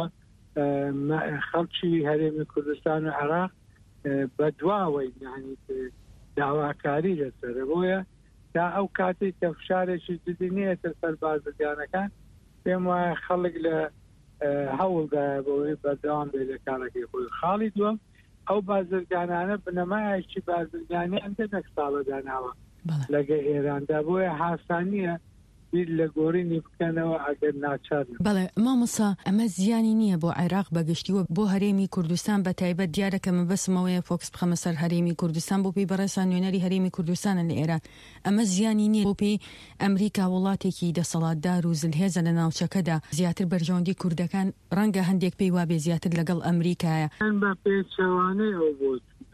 خەڵکی هەرێمی کوردستان و عێراق بەدواوەی یعنی داواکاری لەسەرە. بۆیە تا ئەو کاتێک کە فشارێکی جدی نیەتە سەر بازرگانەکان پێم وایە خەڵک لە هەوڵدایە بەوەی بەردەوام بێت لە کارەکەی خۆی. خاڵی دووەم ئەو بازرگانانە بنەمایەکی بازرگانیان دەنەک ساڵەداناوە لەگە ئێراندا. بۆیە هاسانیە بیر لە گۆڕینی بکەنەوە ئەگەر ناچار. بەڵێ مامۆستا ئەمە زیانی نییە بۆ عێراق بەگشتیوە بۆ هەرێمی کوردستان بە تایبەت دیارەکە مەبەسمەوەیە فۆکس بخەمە سەر هەرێمی کوردستان بۆ پێی بەڕێسان نوێنەری هەرێمی کوردستانە لە ئێران. ئەمە زیانی نییە بۆ پێی ئەمریکا وڵاتێکی دەسەڵاتدار و زلهێزە لە ناوچەکەدا زیاتر بەرژەوەندی کوردەکان ڕەنگە هەندێک پێی وابێ زیاتر لەگەڵ ئەمریکایە. بە پێچەوانەی ئەو بۆ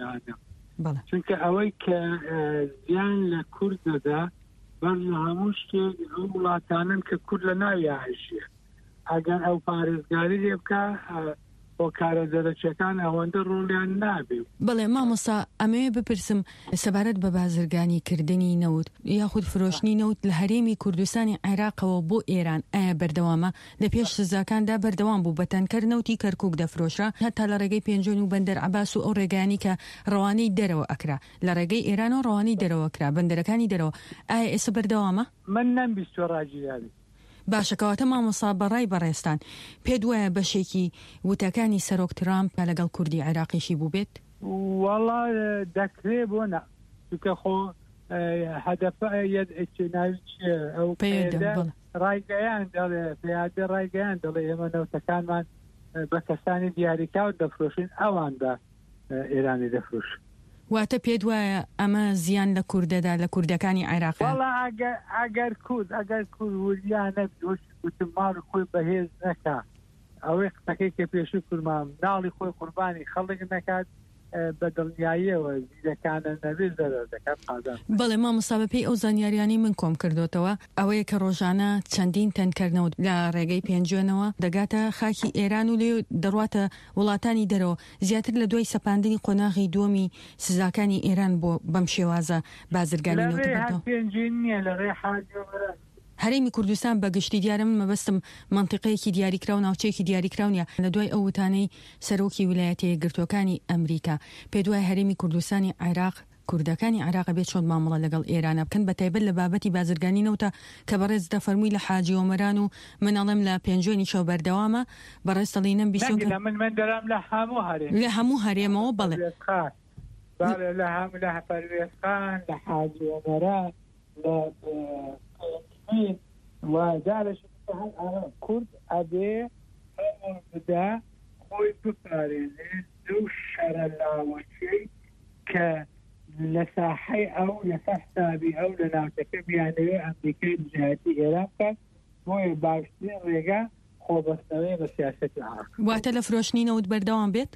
چونکە ئەوەی کە زیان لە کوردەدا بەر لە هەموو شتێک ئەو وڵاتانن کە کورد لە ناوی هەژیە. ئەگەر ئەو پارێزگاری لێ بکە هۆکارە دەرەچەکان ئەوەندە ڕۆڵیان نابێت. بەڵێ مامۆستا ئەمەوێ بپرسم سەبارەت بە بازرگانی کردنی نەوت یاخود فرۆشتنی نەوت لە هەرێمی کوردستانی عێراقەوە بۆ ئێران ئایا بەردەوامە؟ لە پێش سزاکاندا بەردەوام بوو بەتەنکەر نەوتی کەرکووک دەفرۆشرا هەتا لە ڕێگەی پێنجۆن و بەندەر عەباس و ئەو ڕێگانی کە ڕەوانەی دەرەوە ئەکرا لە ڕێگەی ئێران و ڕەوانەی دەرەوە کرا بەندەرەکانی دەرەوە. ئایا ئێستا بەردەوامە؟ من نەمبیستوە ڕاجیاری. باشەکەواتە مامۆستا بەڕای بەڕێستان پێت وایە بەشێکی وتەکانی سەرۆک ترامپ لەگەڵ کوردی عێراقیشی بوو بێت؟ وەڵا دەکرێ بۆ نە چونکە خۆ هەدەفە ناوی چیە ئەو ڕایگەیان دەڵێ پێیادە ڕایگەیان دەڵێ ئێمە نەوتەکانمان بە کەسانی دیاریکراو دەفرۆشین ئەوان بە ئێرانی دەفرۆشن. واتە پێت وایە ئەمە زیان لە کوردەدا لە کوردەکانی عێراق؟ وەڵا ئەگەر کورد وریانە وتمار خۆی بەهێز نەکا ئەوەی قسەکەی کە پێشوو کورمان ناڵی خۆی قوربانی خەڵک نەکات بە دڵنیاییەوە زیرەکانە نەبێت زەرەر دەکات قازان. بەڵێ مامۆستا بەپێی ئەو زانیاریانی من کۆم کردوتەوە ئەوەیە کە ڕۆژانە چەندین تەنکردنەوە لە ڕێگەی پێنجێنەوە دەگاتە خاکی ئێران و لێ دەڕواتە وڵاتانی دەرەوە زیاتر لە دوای سەپاندنی قۆناغی دووەمی سزاکانی ئێران بۆ بەم شێوازە بازرگانی هەرێمی کوردستان بەگشتی دیارە من مەبەستم منطقەیەکی دیاریکراو ناوچەیەکی دیاریکراونیە لە دوای ئەو وتانەی سەرۆکی ویلایەتە یەکگرتووەکانی ئەمریکا. پێ دوای هەرێمی کوردستانی عێراق کوردەکانی عێراق بێت چۆن مامەڵە لەگەڵ ئێرانە بکەن بە تایبەت لە بابەتی بازرگانی نەوتە کە بەڕێز دەفەرمووی لە حاجی ئۆمەران و مناڵم لە پێنجۆنی شەو بەردەوامە بەڕێز دەڵێنم بیستۆ من دەرام لە هەموو هەرێمەوە بڵێ لە پەروێزخان لە حاجی ئۆمەران وادارش کورد ئەبێ بدا خۆی بپارێزێت لەو شەرە لاوەچەی کە لە ساحەی ئەو لە حسابی ئەو لە ناوچەکە بیانەوێ ئەمریکای جیهەتی ئێران بکات بۆیە باشترین ڕێگا خۆبەستنەوەی بە سیاسەتی عێراق. واتە لە فرۆشتنی نەوت بەردەوام بێت؟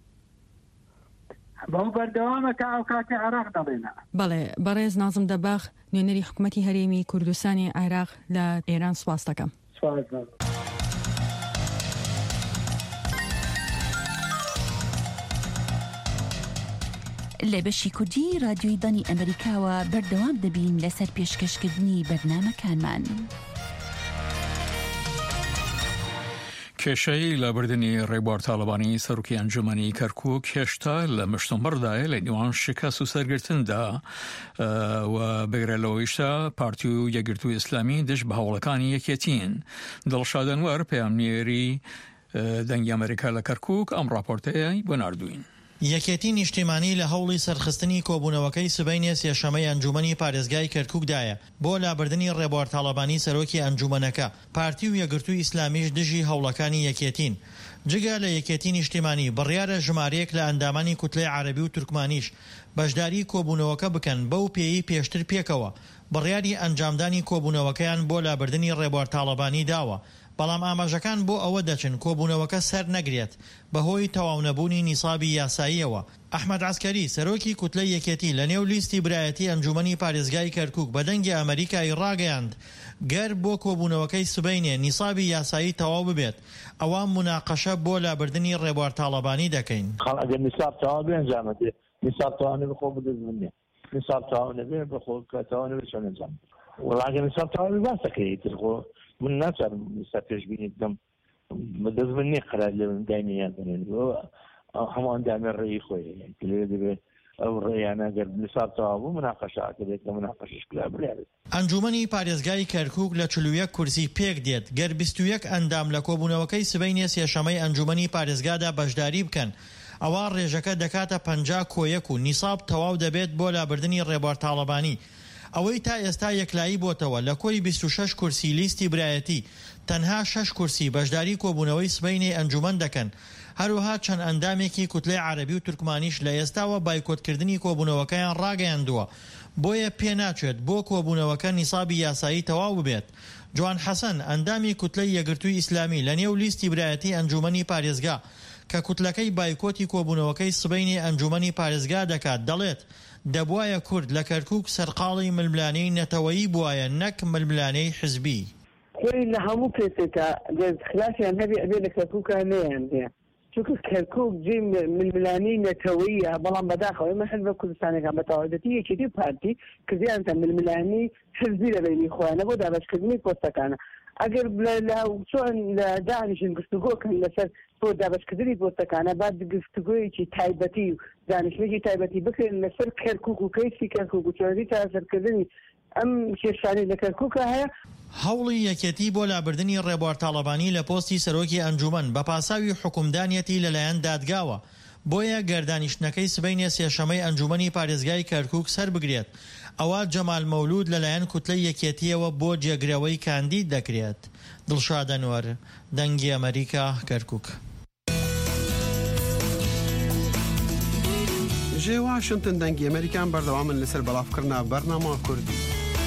بەو بەردەوامە کە ئەو کاتی عێراق دەڵێنە. بەڵێ بەڕێز نازم دەباغ نوێنەری حکوومەتی هەرێمی کوردستانی عێراق لە ئێران سواز دەکەم. لە بەشی کوردی رادیۆی دانی ئەمریکاوە بەردەوام دەبین لەسەر پێشکەشکردنی بەرنامەکانمان. کێشەی لە بردننی ڕێبوار تاالبانی سەرروکی ئەنجومەنی کەرکووک هێشتا لە مشتۆمبەردایە لە نیوان شکست و سەرگرتندا و بگرێلەوەیشتا پارتی و یەکگرتووی ئیسلامی دژ بە هەوڵەکانی یەکێتین دڵشادنوەر پەیامنێری دەنگی ئەمریکا لە کەرکووک ئەم راپۆرتەیە بۆ ناردوین. یەکێتی نیشتیمانی لە هەوڵی سەرخستنی کۆبوونەوەکەی سبەینێ سێشەمەی ئەنجومەنی پارێزگای کەرکووکدایە بۆ لابردنی ڕێبوار تاالبانی سەرۆکی ئەنجومەنەکە پارتی و یەکگرتووی ئیسلامیش دژی هەوڵەکانی یەکێتین جگە لە یەکێتی نیشتیمانی بڕیارە ژمارەیەک لە ئەندامانی کوتلەی عەرەبی و تورکمانیش بەشداری کۆبوونەوەکە بکەن بەو پێی پێشتر پێکەوە بڕیاری ئەنجامدانی کۆبوونەوەکەیان بۆ لابردنی ڕێبوار تاالبانی داوە بەڵام ئاماژەکان بۆ ئەوە دەچن کۆبوونەوەکە سەر نەگرێت بەهۆی تەواونەبوونی نیسابی یاساییەوە. ئەحمەد عەسکەری سەرۆکی کوتلەی یەکێتی لە نێو لیستی برایەتی ئەنجومەنی پارێزگای کەرکووک بە دەنگی ئەمریکای ڕاگەیاند گەر بۆ کۆبوونەوەکەی سبەینێ نیسابی یاسایی تەواو ببێت ئەوە مناقەشە بۆ لابردنی ڕێبوار تاالبانی دەکەین. ئەگەر نیساب تەواو بێ ئەنجامە دێ نیساب تەواو نەبێ خۆ بدەزمێنێ نیساب تەواو نەبێ بخۆ کە تەواو نەبێ چۆن ئەنجام وەڵا ئەگەر نیساب تەواو باس دەکەی تر خۆ من ناچارم نیسا پێشبینی بکەم دەست من نییە قەرار لێ داینیان بنێن هەموو ئەندامی ڕێی خۆی لێ دەبێت ئەو ڕێیانە گەر نیساب تەواو بوو مناقەشەکەدێت لە مناقەشەش کلا برێت. ئەنجومەنی پارێزگای کەرکووک لە 41 کورسی پێک دێت گەر 21 ئەندام لە کۆبوونەوەکەی سبەینێ سێشەمەی ئەنجومەنی پارێزگادا بەشداری بکەن ئەوە ڕێژەکە دەکاتە 50 کۆیەک و نیساب تەواو دەبێت بۆ لابردنی ڕێبوار تاالبانی. ئەوەی تا ئێستا یەکلایی بۆتەوە لە کۆی 26 کورسی لیستی برایەتی تەنها 6 کورسی بەشداری کۆبوونەوەی سبەینێ ئەنجومەن دەکەن هەروها چەند ئەندامێکی کوتلەی عەرەبی و تورکمانیش لە ئێستاوە بایکۆتکردنی کۆبوونەوەکەیان ڕاگەیاندووە بۆیە پێ ناچێت بۆ کۆبوونەوەکە نیسابی یاسایی تەواو ببێت. جوان حەسەن ئەندامی کوتلەی یەکگرتووی ئیسلامی لە نێو لیستی برایەتی ئەنجومەنی پارێزگا کە کوتلەکەی بایکۆتی کۆبوونەوەکەی سبەینێ ئەنجومەنی پارێزگا دەکات دەڵێت دەبوایە کورد لە کەرکووک سەرقاڵی ململانەی نەتەوەیی بوایە نەک ململانەی حزبی. خۆی لە هەموو پێسێکە خلافیان هەبێ ئەبێ لە کەرکووکە نەیان دێ چونکە کەرکووک جێ ململانی نەتەوەییە بەڵام بەداخەوە ئێمە حزب کوردستانەکان بەتەواوەتی یەکێتی پارتی کە زیانتە ململانی حزبی لەبینی خۆیانە بۆ دابەشکردنی پۆستەکانە ئەگەر چۆن لە دانیشن گفتوگۆکەن لەسەر بۆ دابەشکردنی پۆستەکانە بعد گفتوگۆیەکی تایبەتی و دانیشتێکی تایبەتی بکرێن لەسەر کەرکووک و کەیسی کەرکووک و چۆنی تاسەرکردنی ئەم کێشانەی لە کەرکووکە هەیە. هەوڵی یەکێتی بۆ لابردنی ڕێبوار تاالبانی لە پۆستی سەرۆکی ئەنجومەن بە پاساوی حکومدانیەتی لەلایەن دادگاوە بۆیە گەردانیشتنەکەی سبەینێ سێشەمەی ئەنجومەنی پارێزگای کەرکووک سەر بگرێت ئەوە جەمال مەولود لەلایەن کوتلەی یەکێتیەوە بۆ جێگرەوەی کاندید دەکرێت. دڵشادنوەر دەنگی ئەمریکا کەرکووک. ژێ واشنتن دەنگی ئەمریکان بەردەوامن لەسەر بەڵافکردنا بەرنامە کوردی.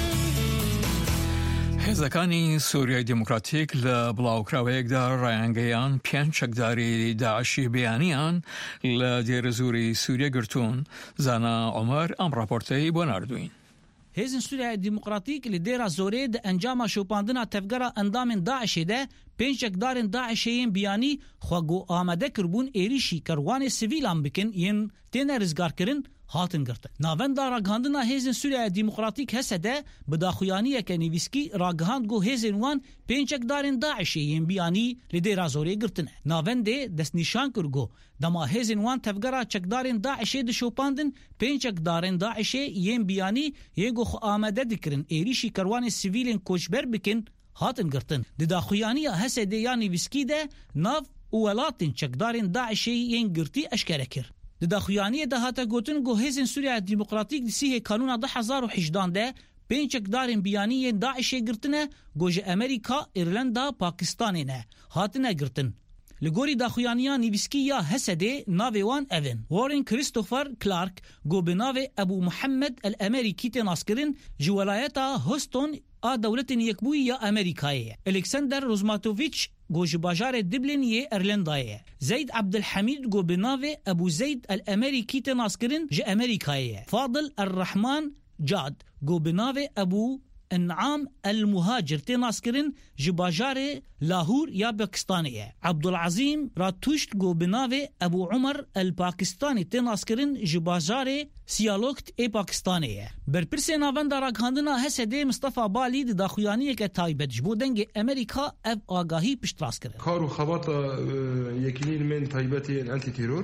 هێزەکانی سووریای دیموکراتیک لە بڵاوکراوەیەکدا ڕایانگەیان 5 چەکداری داعشی بەیانیان لە دێرەزووری سووریا گرتوون زانا عومەر ئەم راپۆرتەی بۆ ناردوین. هێزن سووریا دیموکراتیک li dêra zorê di encama şopandina tevgera endamên Daişê de 5 çekdarên Daişeyên biyanî xwe got amade kirbûn êrişî kerwanê sivîlan bikin yên têne rizgarkirin hatin girtin. Navenda ragihandina hêzên Sûriya Demokratîk hese de bi daxuyaniyeke nivîskî ragihand got hêzên wan 5 çekdarên Daişê yên biyanî li dêra zorê girtine. Navendê destnîşan kir got dema hêzên wan tevgera çekdarên Daişê dişopandin 5 çekdarên Daişê yên biyanî yên got xwe amade dikirin êrişî kerwanê sivîlên koçber bikin hatin girtin. Di daxuyaniya hese de ya nivîskî de nav û welatên çekdarên Daişê yên girtî eşkere kir. Di daxuyaniyê de hate gotin got hêzên Sûriya Demokratîk di sîhê kanûna 2018 de 5 çekdarên biyanî yên Daişê girtine got ji Amerîka, İrlanda, Pakistanê ne hatine girtin. Li gorî daxuyaniya nivîskî ya Hesedê navê wan ev in. Warren Christopher Clark got bi navê Ebu Muhammed el-Emerîkî tê naskirin ji welayeta Houston a dewletên Yekbûyî ya Amerîkayê ye. Alexander Rozmatovich got ji bajarê Dublinê Irlandayê ye. Zeyd Abdulhamid got bi navê Ebu Zeyd el-Emerîkî tê naskirin ji Amerîkayê ye. Fadil er-Rehman Cad got bi navê Ebu انعام المهاجر تناسكرن جباجار لاهور يا باكستانية عبد العظيم راتوشت جو بناوي ابو عمر الباكستاني تناسكرن جباجار سيالوكت اي باكستانية برپرسينا وندا راگهاندنا هسدي مصطفى بالي داخويانية كتايبت جبو دنگ امريكا اب آگاهي پشتراس کرن كارو خباطا يكينين من تايبتي الانتي تيرور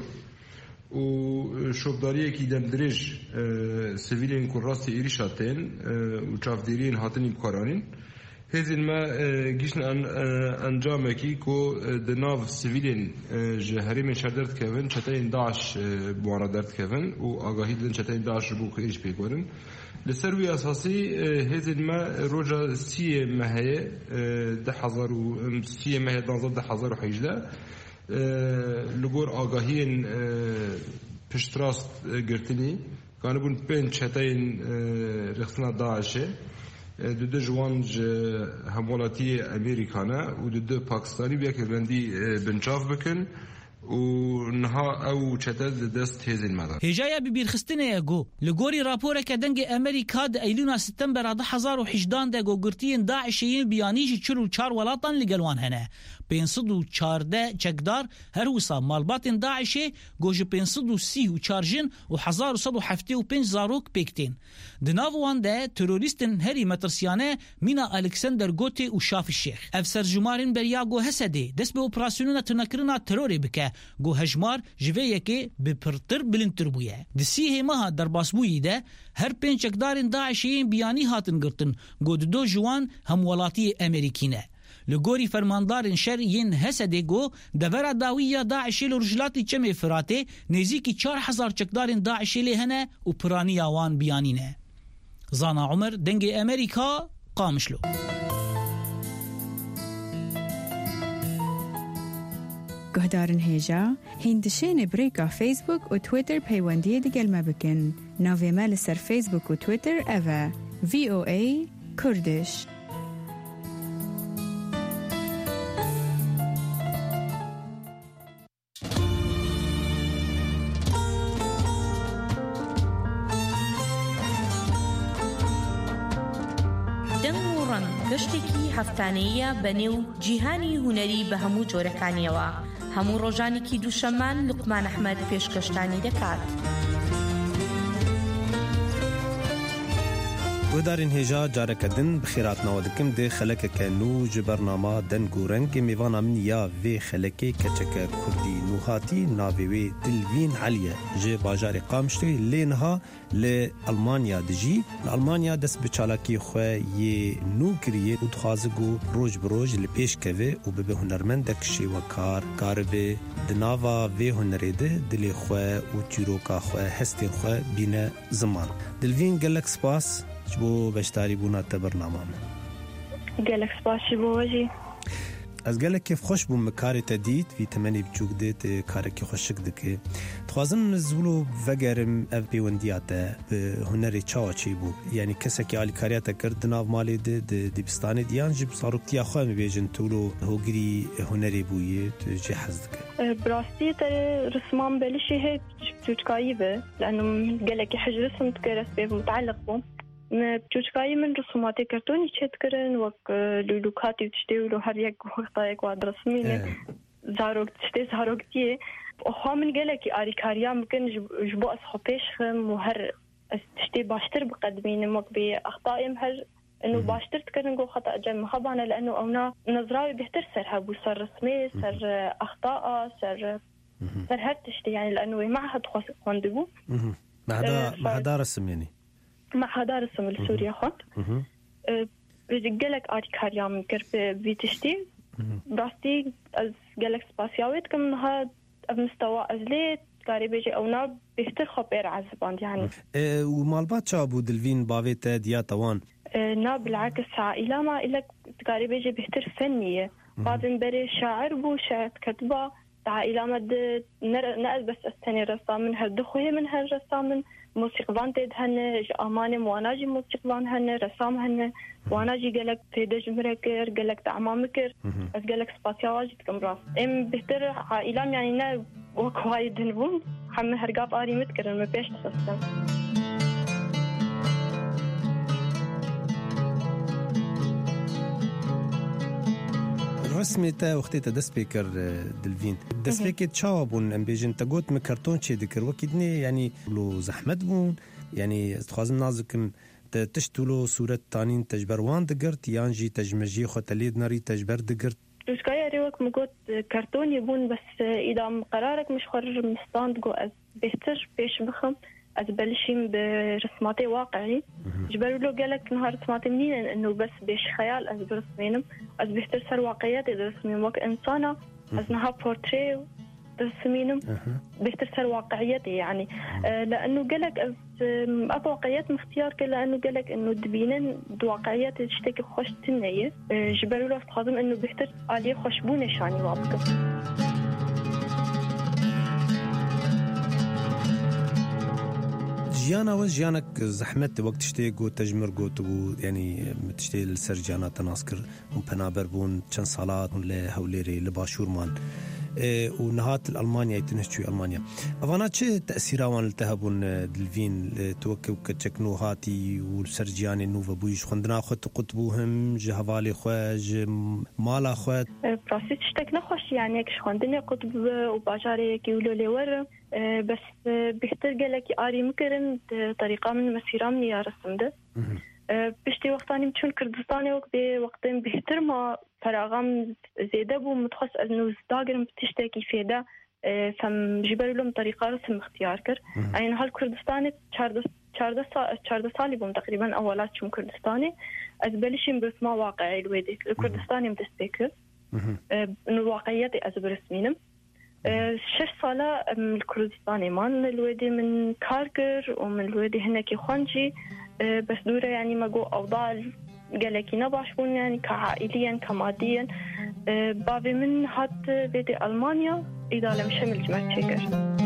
و شوبداریه کی دم درج سیویلین کو راستی ایریشاتن و چافدیرین هاتنی بکارانین هزین ما گیشن انجام کی کو دناف سیویلین جهری من شردرت کردن چتاین داعش بوانا درت کردن و آگاهی دن چتاین داعش بو خیرش پیکورن لسروی اساسی هزین ما روجا سی مهیه 10,000 مهیه 10,018 لگور آگاهین پشتراست گرتنی کانو بون پنج چتاین رخصنا داعشه دو جوانج همولاتی امریکانه و دو پاکستانی بیا که رندی بنچاف بکن و نها او چتد دست هزین مدار هجايا ببيرخستنه يقو لغوري رابورة كدنج أمريكا دا أيلونا ستمبر 2018 دا قرتين داعشيين بيانيجي چلو چار ولاتان لقلوان هنه 514 چکدار هر وسا مالباتن داعشه گوج 534 جن و 1175 زاروک پیکتین دناوان ده تروریستن هری مترسیانه مینا الکساندر گوتی و شاف الشیخ افسر جمارین بریاگو هسده دست به اپراسیوننا تنکرنا تروری بکه گو هجمار جویه که بپرتر بلندتر بویه دسی همها در باسبویی ده هر 5 چکدارن داعشیین بیانی هاتن گرتن گو دو جوان همولاتی امریکینه لگوری فرماندارن شرعین هسده گو دورا داویه داعشی لرجلاتی چمه فراته نزیکی 4,000 چکدارن داعشی لهنه و پرانی آوان بیانینه زانا عمر دنگ امریکا قامشلو گهدارن هیجا هندشین بریکا فیسبوک و تویتر پیوندی دیگل ما بکن ناوی مال سر فیسبوک و تویتر اوه VOA کردش گشتێکی هەفتانەیە بەنێو جیهانی هونەری بە هەموو جۆرەکانیەوە هەموو ڕۆژانێکی دووشەممان لوقمان ئەحمەد پێشکەشتانی دەکات. گۆدارین هێژا جارەکەدن بخێراتنەوە دکم دێ خەلەکەکە نو ji بەرنامە دەنگ و ڕەنگê mêvana min ya vê xelekê keçeke Kurdî nûhatî navê wê Dilvîn Heliye ji bajarê Qamişlê lê niha li Almanya dijî li Almanya dest bi çalakiyê xwe yê nû kiriye û dixwaze got roj bi roj li pêş keve û bibe hunermendek şêwekar karibe di nava vê hunerê de dilê xwe û çîroka xwe hestên xwe bîne ziman. Dilvîn gelek spas ji bo beşdarî bûna te bername min. Gelek spas ji bo we jî. Ez gelek kêf xweş bûm min karê te dît vî temenê biçûk dê tê karekî xweşik dike. Dixwazim zûlo vegerim ev pêwendiya te bi hunerê çawa çê bû. Yanî kesekî alîkariya te kir di nav malê de di dîbistanê diyan jî bi zaroktiya xwe mibêjin tûlo hogirî hunerê bûyê tu jê hez dike. Bi rastî te risman belîşê hê çûçkayî be lenû gelekî hej rism dike restpêv muteleq bûm. بچوچکایی من رسوماتی کرتونی چت کردن وک لولوکاتی تشتی ولو هر یک وقتای کواد رسمینه زاروک تشتی زاروکتیه خو من گله کی آریکاریا ممکن جبو از خپش خم و هر تشتی باشتر بقدمین مک بی اخطائم هر انه باشتر تكرن جو خطا جم خبانه لانه اونا نظراوي بهتر سر هبو سر رسمي سر اخطاء سر هر تشتي يعني لانه معها تخص خوندبو مع هذا رسم يعني مع هذا رسم السوريا خط بيجلك اريكاريا من كرب بيتشتي براستي از جلك سباسياويت كم هذا مستوى ازليت قاري بيجي اونا بهتر خبير عزبان يعني ومالبات شابو دلفين بافيتا ديا توان نا بالعكس عائلة ما إلك قاري بيجي بهتر فنية بعدين بري شاعر بو شاعر كتبة عائلة مد نقل بس استني رسام من هالدخوه من هالرسام من موسيقى تيد هن أماني مواناجي موسيقى هن رسام هن واناجي قالك تيدج مركر قالك تعمامكر بس قالك سباسيا واجد كم راس ام بهتر عائلة يعني نا وكوايد هنبون حمل هرقاب آري متكرر ما بيش تخصم رسمي تا وقتی تا دست بکر دلوین دست بکر چا بون ام بیجن تا گوت مکرتون چه دکر وکیدنی یعنی لو زحمت بون یعنی استخوازم نازکم تشتولو صورت تانين تجبروان دقرت يانجي تجمجي خوتليد ناري تجبر دقرت دوشكايا ريوك مقود كرتون يبون بس إذا قرارك مش خرج مستان تقو أز بيهتر بيش بخم أز بلشيم برسماتي واقعي جبروا له قالك نهار رسماتي منين إنه بس بيش خيال أز برسمينم أز بيهتر سر واقعيات إذا رسمين وك إنسانة أز نها بورتري رسمينم بيهتر سر واقعيتي يعني لأنه قالك أز أبو واقعيات مختيار لأنه قالك إنه دبينن واقعيات تشتكي خوش تنية جبروا له استخدم إنه بيهتر عليه خوشبون شاني وابك جيانا وجيانك زحمت وقت تشتي قو تجمر قو تقو يعني تشتي السرجانا تناسكر وبنابر بون چند صالات لهوليري لباشور مان ونهات الألمانيا يتنهشوا ألمانيا أفانا چه تأثيرا وان التهبون دلفين توكو كتشكنو هاتي والسرجياني نوفا بويش خندنا خط قطبوهم جهوالي خواج مالا خواج براسي تشتكنا خوش يعني يكش خندني قطب وباجاري يكيولو لور بس بيحتر قالك آري مكرن طريقة من مسيرة من يا رسم ده بشتي وقتاني متشون كردستاني وقت بوقتين بيحتر ما فراغام زيادة بو متخص أنه زداقرم بتشتاكي فيدا فم جبروا لهم طريقة رسم اختيار كر يعني هال كردستاني 14 سالي بوم تقريبا أولات شم كردستاني أزبلشين برسمة واقعي الويدي الكردستاني مدستيكر إنه واقعياتي أزبرسمينم 6 سالة من الكردستاني مان الويدي من كاركر ومن الويدي هناكي خونجي بس دورة يعني ما جو أوضاع قالكي نباشون يعني كعائليا كماديا بابي من هات بيدي ألمانيا إذا لم شمل جمع تشيكر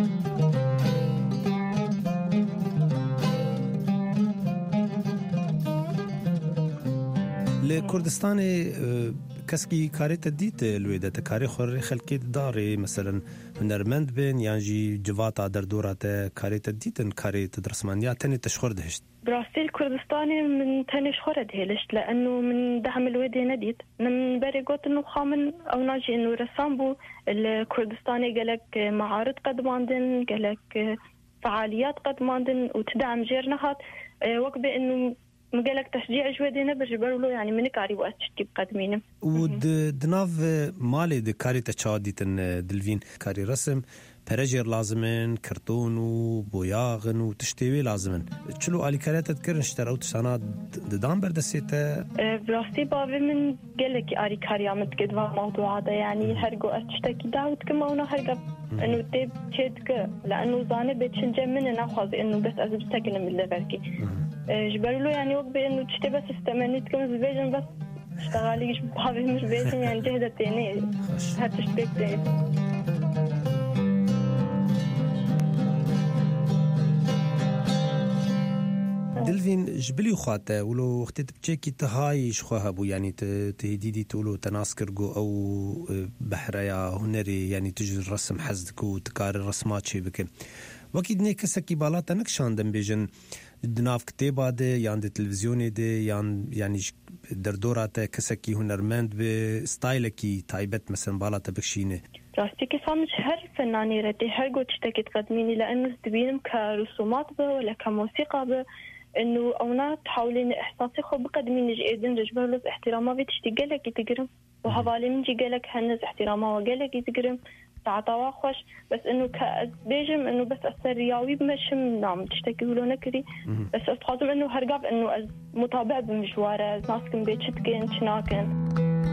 لكردستاني كسكي كاريتا ديت الويدة تكاري خوري خلقي داري مثلا هنرمند بين يانجي جواتا دردوراتا كاريتا ديتن كاريتا درسمانيا تاني تشخور دهشت براسي الكردستاني من تاني شخور دهلشت لأنه من دعم الويدة نديت من باري قوت إنه خامن أو ناجي إنه رسام بو الكردستاني قالك معارض قد ماندن قالك فعاليات قد ماندن وتدعم جيرنهات وقبه إنه مقالك تشجيع جوادي نبرجبروا له يعني منك عاري وقت تشتي بقدمينه ودناف مالي دي كاري تشاديتن دلفين كاري رسم برجر لازمن كرتون وبوياغن وتشتيوي لازمن تشلو آلي كاريتا تكرن اشتراو تسانا ددان بردسيتا براسي بابي من قالك آلي كاري عمد قدوا موضوع هذا يعني هرقو اشتكي داود كما ونا هرقب انو تيب تشيدك لانو زاني بيتشنجي من ناخوزي انو بس ازب ساكن من الليفركي جبروا له يعني وقبي انه تشتي بس استمنيت كم زبيجن بس اشتغاليش بابي مش بيجن يعني جهدة تاني هتشتيك تاني دلفين جبلي خواته ولو وقت تبتشيكي تهاي شخوها بو يعني تهديدي تولو تناسكرقو او بحريا هنري يعني تجي الرسم حزدكو تكاري الرسمات شي بك وكيد ني كسكي بالاتا نكشان دم بيجن دناف كتابة دي يان دي تلفزيوني دي يعني دردوراتا كسكي هنرمند بستايلكي تايبت مثلا بالاتا بكشيني راستي كسامج هر فناني ردي هر قوت تشتكي تقدميني لأنه تبينم كرسومات به ولا كموسيقى به إنه أونا تحاولين إحساسي خو بقدميني جيدين رجبه لز احترامه بتشتي قالك يتقرم وحوالي من جي قالك هنز احترامه وقالك يتقرم تعطوا خوش بس إنه كبيجم إنه بس أثر رياوي بمشم نعم تشتكي ولو نكري بس أتخاطب إنه هرقاب إنه متابع بمجواره ناس كن بيتشتكين شناكن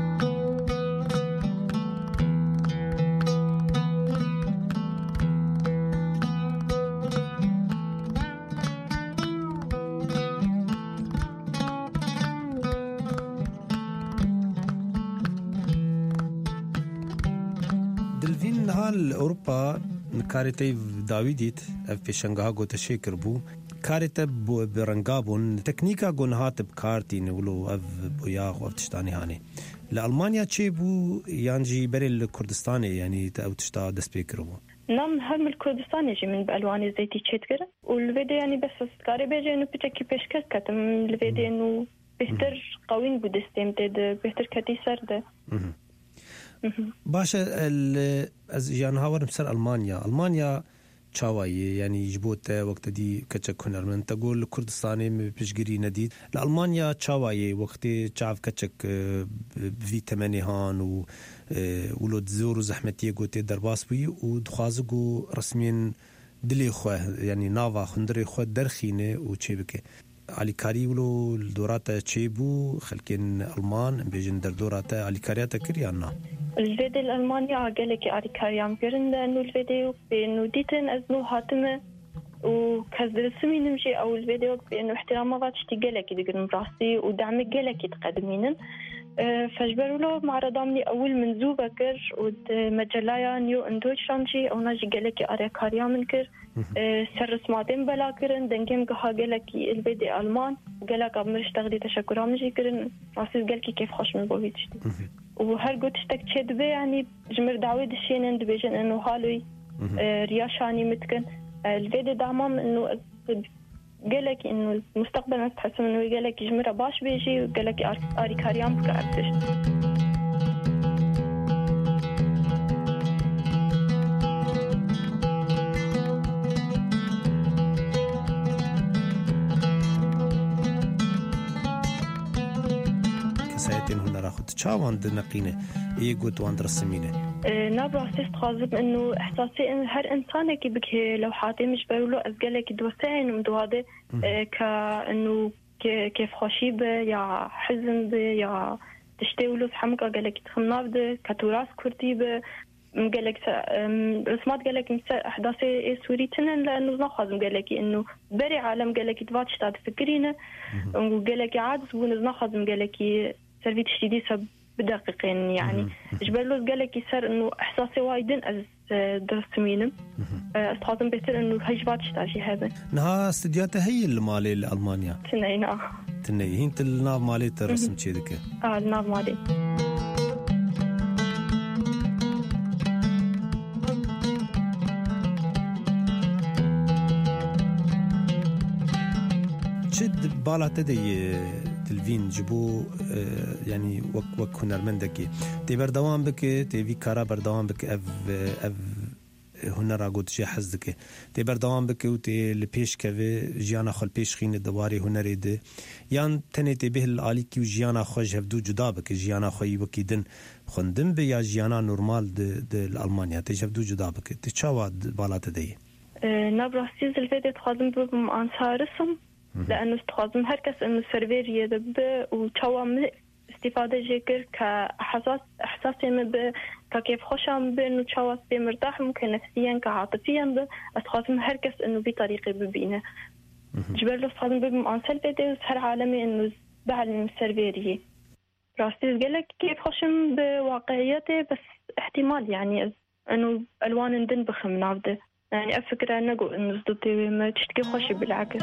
أوروبا كاريتي داويديت في شنغهاغو تشيكر بو كاريتا برنغابون تكنيكا غونهات بكارتي نولو اف بوياغ وتشتاني هاني لألمانيا تشي بو يانجي بري الكردستاني يعني او تشتا دسبيكر بو نعم هم الكردستان يجي من بألوان زيتي تشيتكر والفيديو يعني بس كاري بيجي انه بتكي بيشكس كتم الفيديو انه بيهتر قوين بودستيم تد بيهتر كتي سرده باشا از جان هاورم سر ألمانيا چاوایی یعنی جبوت وقت دی کچک هنرمند تقول کردستانی پیشگیری ندید لألمانيا چاوایی وقت چاو کچک في تمنيهان و ولود زور زحمتي قوتي درباس بي ودخازقو رسمين دلي خواه يعني نافا خندري خواه درخينه و چه بكي علي كاري ولو الدورات تشيبو خلكين ألمان بيجن در دورات علي كارياتا كريانا الفيديو الألمانيا قالك علي كاريام كرن لأنه الفيديو بأنه ديتن أزنو هاتمه وكذا رسمي نمشي أو الفيديو بأنه احترامات تقلك يدقن براسي ودعمك قلك يتقدمين فجبروا له معرض مني أول من زو بكر ومجلايا نيو إن دويتشلاند أو ناجي قالك أري كاريام منكر سر رسماتين بلا كرن دنجم كها قالك الفيديو ألمان قالك أبمرش تغدي تشكرام نجي كرن راسي قالك كيف خوش من بوفيتشتي وهر قلت اشتك تشد بي يعني جمر دعوي دشين دبيجن انه هالوي رياشاني متكن الفيديو دعمام انه قالك انه المستقبل ما تحسن انه قالك جمر باش بيجي وقالك اري كاريام بكعبتش كسايتين هنا راخد تشاوان دنقينه يقوت وان درسمينه نابراستيس تخاذب انه احساسي ان هر انسان كي بك لوحاتي مش بقولوا ازقلك دوسين مدواده كانه كيف خوشيب يا حزن يا تشتولو حمق قالك تخنابده كتراث كرتيبه قالك رسمات قالك احداث سوريتن لانه ناخذ قالك انه بري عالم قالك تباتش تفكرينه وقالك عاد بون ناخذ قالك سيرفيت شديد بدقيقين يعني جبلوز قالك يصير انه احساسي وايدن از درسمينم استخدم بيتر انه هجبات شتاشي هذا نها استديات هي المالي لألمانيا تنين هين الناف مالي ترسم شي ذكي الناف مالي شد بالا تدي تلفين جبو يعني وك هنرمندكي تي بردوام بك تي في كارا بردوام بك اف هنر اگوت شي حزدك تي بردوام بك وتي لبيش كفي جيانا خل بيش خين دواري هنري دي يان تني تي به الاليكي وجيانا خوج هفدو جدا بك جيانا خوي وكيدن خندم بيا جيانا نورمال دي الالمانيا تجفدو جدا بك تشاواد بالات دي نبراسيز الفيديو تخدم بمانسا رسم لأنه استخدم هركس إنه السيرفير يدب وتوام استفادة جيكر كإحساسي كيف خوشام بإنه تشاوس بمرتاح ممكن نفسيا كعاطفيا استخدم هركس إنه بطريقة ببينه جبل استخدم بمعنسل فيديو سهر عالمي إنه بعلم السيرفيرية راستيز قالك كيف خوشم بواقعيته بس احتمال يعني إنه ألوان ندن بخم نافده يعني أفكر أنه إنه صدتي ما تشتكي خوشي بالعكس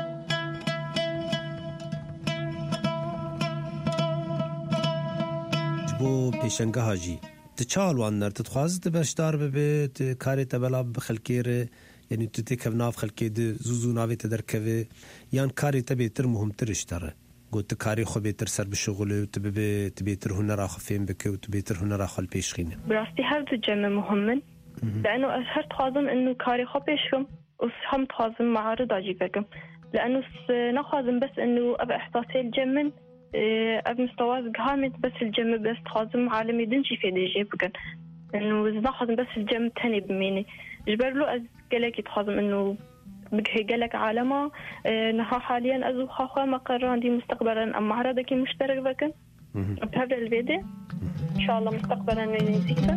بو پیشنگاه جی تچال وانر تتخواست بشدار ببیت کاری تبلا بخلکیر یعنی تتکف ناف خلکید زوزو ناوی تدرکوی یان کاری تبیتر مهمترش داره قلت کاری خو بیتر سر بشغله و تبیتر هنر آخو فیم بکه و تبیتر هنر آخو البیشخینه براستي هر دو جمع مهمن لأنه أشهر تخاصم إنه كاري خو بيشكم وهم تخاصم معارض أجيبكم لأنه نخاصم بس إنه أبقى إحساسي الجمن أب مستواز قامت بس الجم بس تخاصم عالمي دنشي في دي جيبكن إنه ناخذ بس الجم تاني بميني جبر له أز قالك يتخاصم إنه بقى قالك عالمه نها حاليا أزو خاخوا مقر عندي مستقبلا أما عرضك مشترك بكن بهذا الفيديو إن شاء الله مستقبلا من نسيبه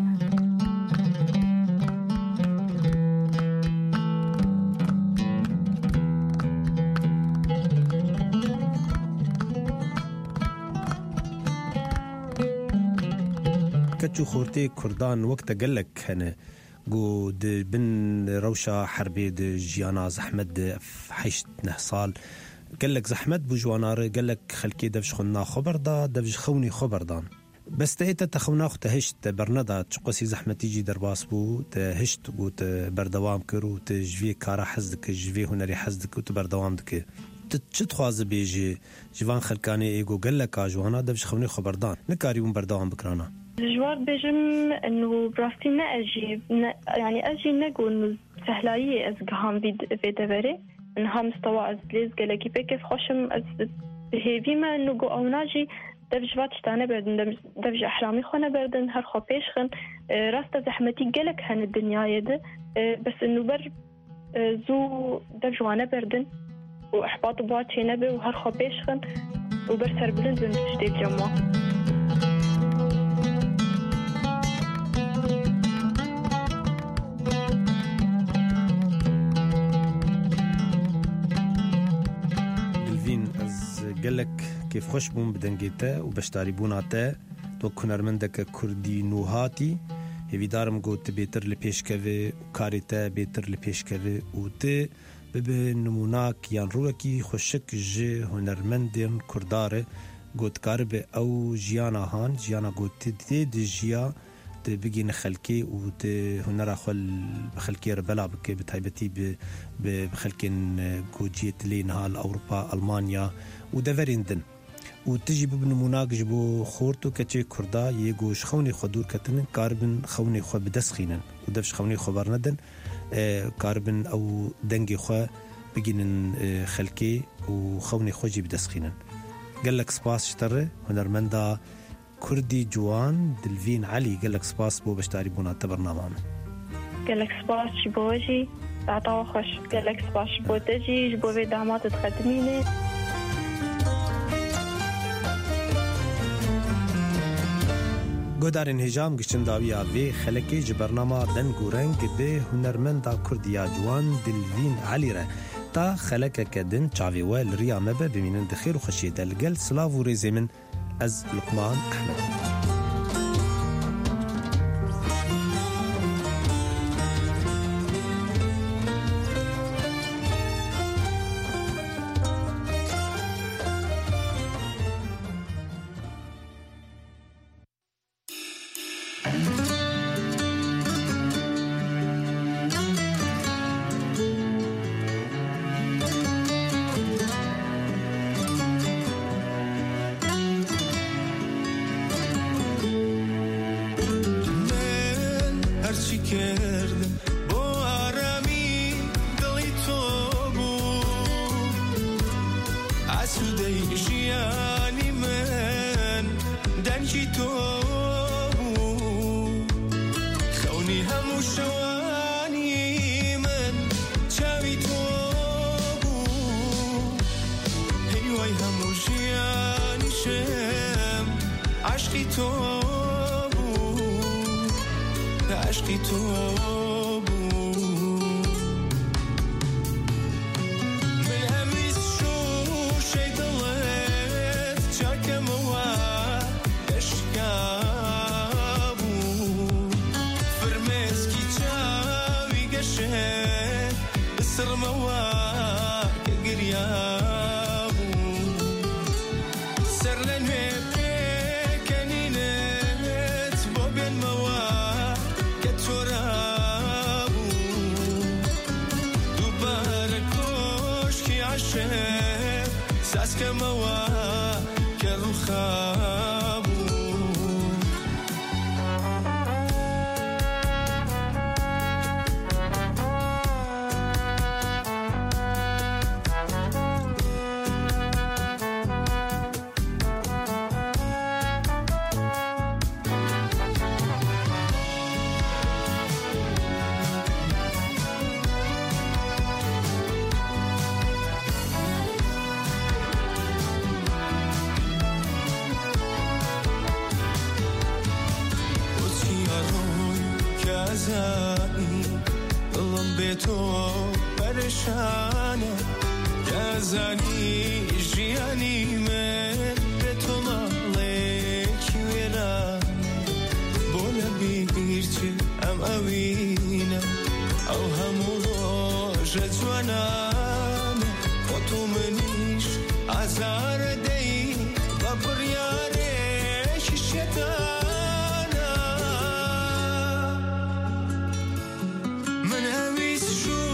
كتشو خورتي كردان وقت قالك هنا قود بن روشة حربي جيانا زحمد حيشت نحصال قالك زحمد بوجوانار قالك خلكي دفش خنا خبر دا دفش خوني خبر دان بس تأيتا تخونا خو تهشت برندا تشقسي زحمتي جي درباس بو تهشت قوت بردوام كرو تجفي كارا حزدك جفي هنري حزدك وتبردوام دك تتخواز بيجي جوان خلكاني ايقو قالك اجوانا دفش خوني خبردان نكاري بردوام بكرانا جوار بجم إنه براستي نأجي يعني أجي نقول إنه سهلاية أزقهم في دبرة إنها مستوى أزليز قالكي بكيف خوشم هيفي ما إنه جو أو ناجي دبج باتشتانه بردن دبج أحرامي خونه بردن هر خو پیشخن راستا زحمتي قالك هن الدنيا يده بس إنه بر زو دبجوانه بردن وإحباط بواتي نبي وهر خو پیشخن وبر سربلن زن تشتي جمع قالك كيف خوش بون بدنگيتا و بشتاري بوناتا تو كنرمندك كردي نوهاتي هفي دارم قوت بيتر لپیشکوه و کاریتا بيتر لپیشکوه و ته ببه نموناك يان روكي خوشك جي هنرمندين كرداره قوت كاربه او جيانا هان جيانا قوت دي جيا بگین خلکی و ته هنر خل بخلکی ربلا بک بتایبتی بخلکن گوجیت لینها اوروبا المانیا و دورندن و تجي بنموناك جبو خورتو كتشي كردا يگوش خوني خدور كتن كاربن خوني خو بدسخينن و دفش خوني خبر ندن كاربن او دنگي خو بگينن خلكي و خوني خو جي بدسخينن قالك سباس شتره هنرمندا كردي جوان دلفين علي قالك سباس بو بشتاري بونات برنامج قالك سباس بوجي تعطوا خوش قالك سباس بو تجي بو دعمات تخدميني گودارن هجام گشتن داویا و خلکی جبرنامه دن گورنگ به هنرمندا کردیا جوان دلوین علی را تا خلک کدن چاوی ول ریا مبه بمینن دخیر و خشی دلگل سلاو و رزمن از لقمان احمد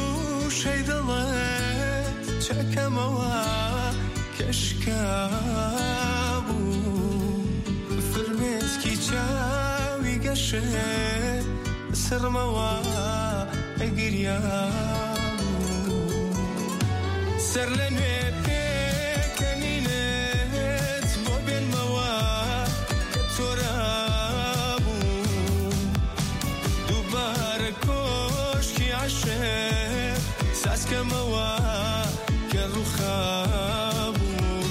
شي ضلت شكموا كشكا عشه سرموا اگریام سر لنوی پکنینت با بین موا کتورابو دوباره کشکی عشه ساس کموا کرو خابو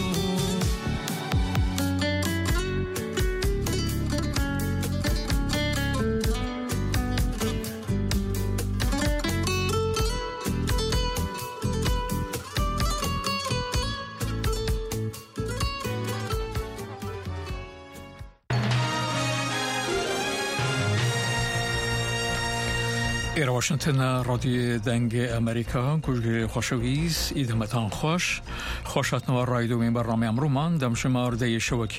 إلى واشنطن راديو دنگ أمريكا كوجه خوشويز إدمتان خوش خوشتنا رایدو من برنامه امرومان دم شمار دی شوکی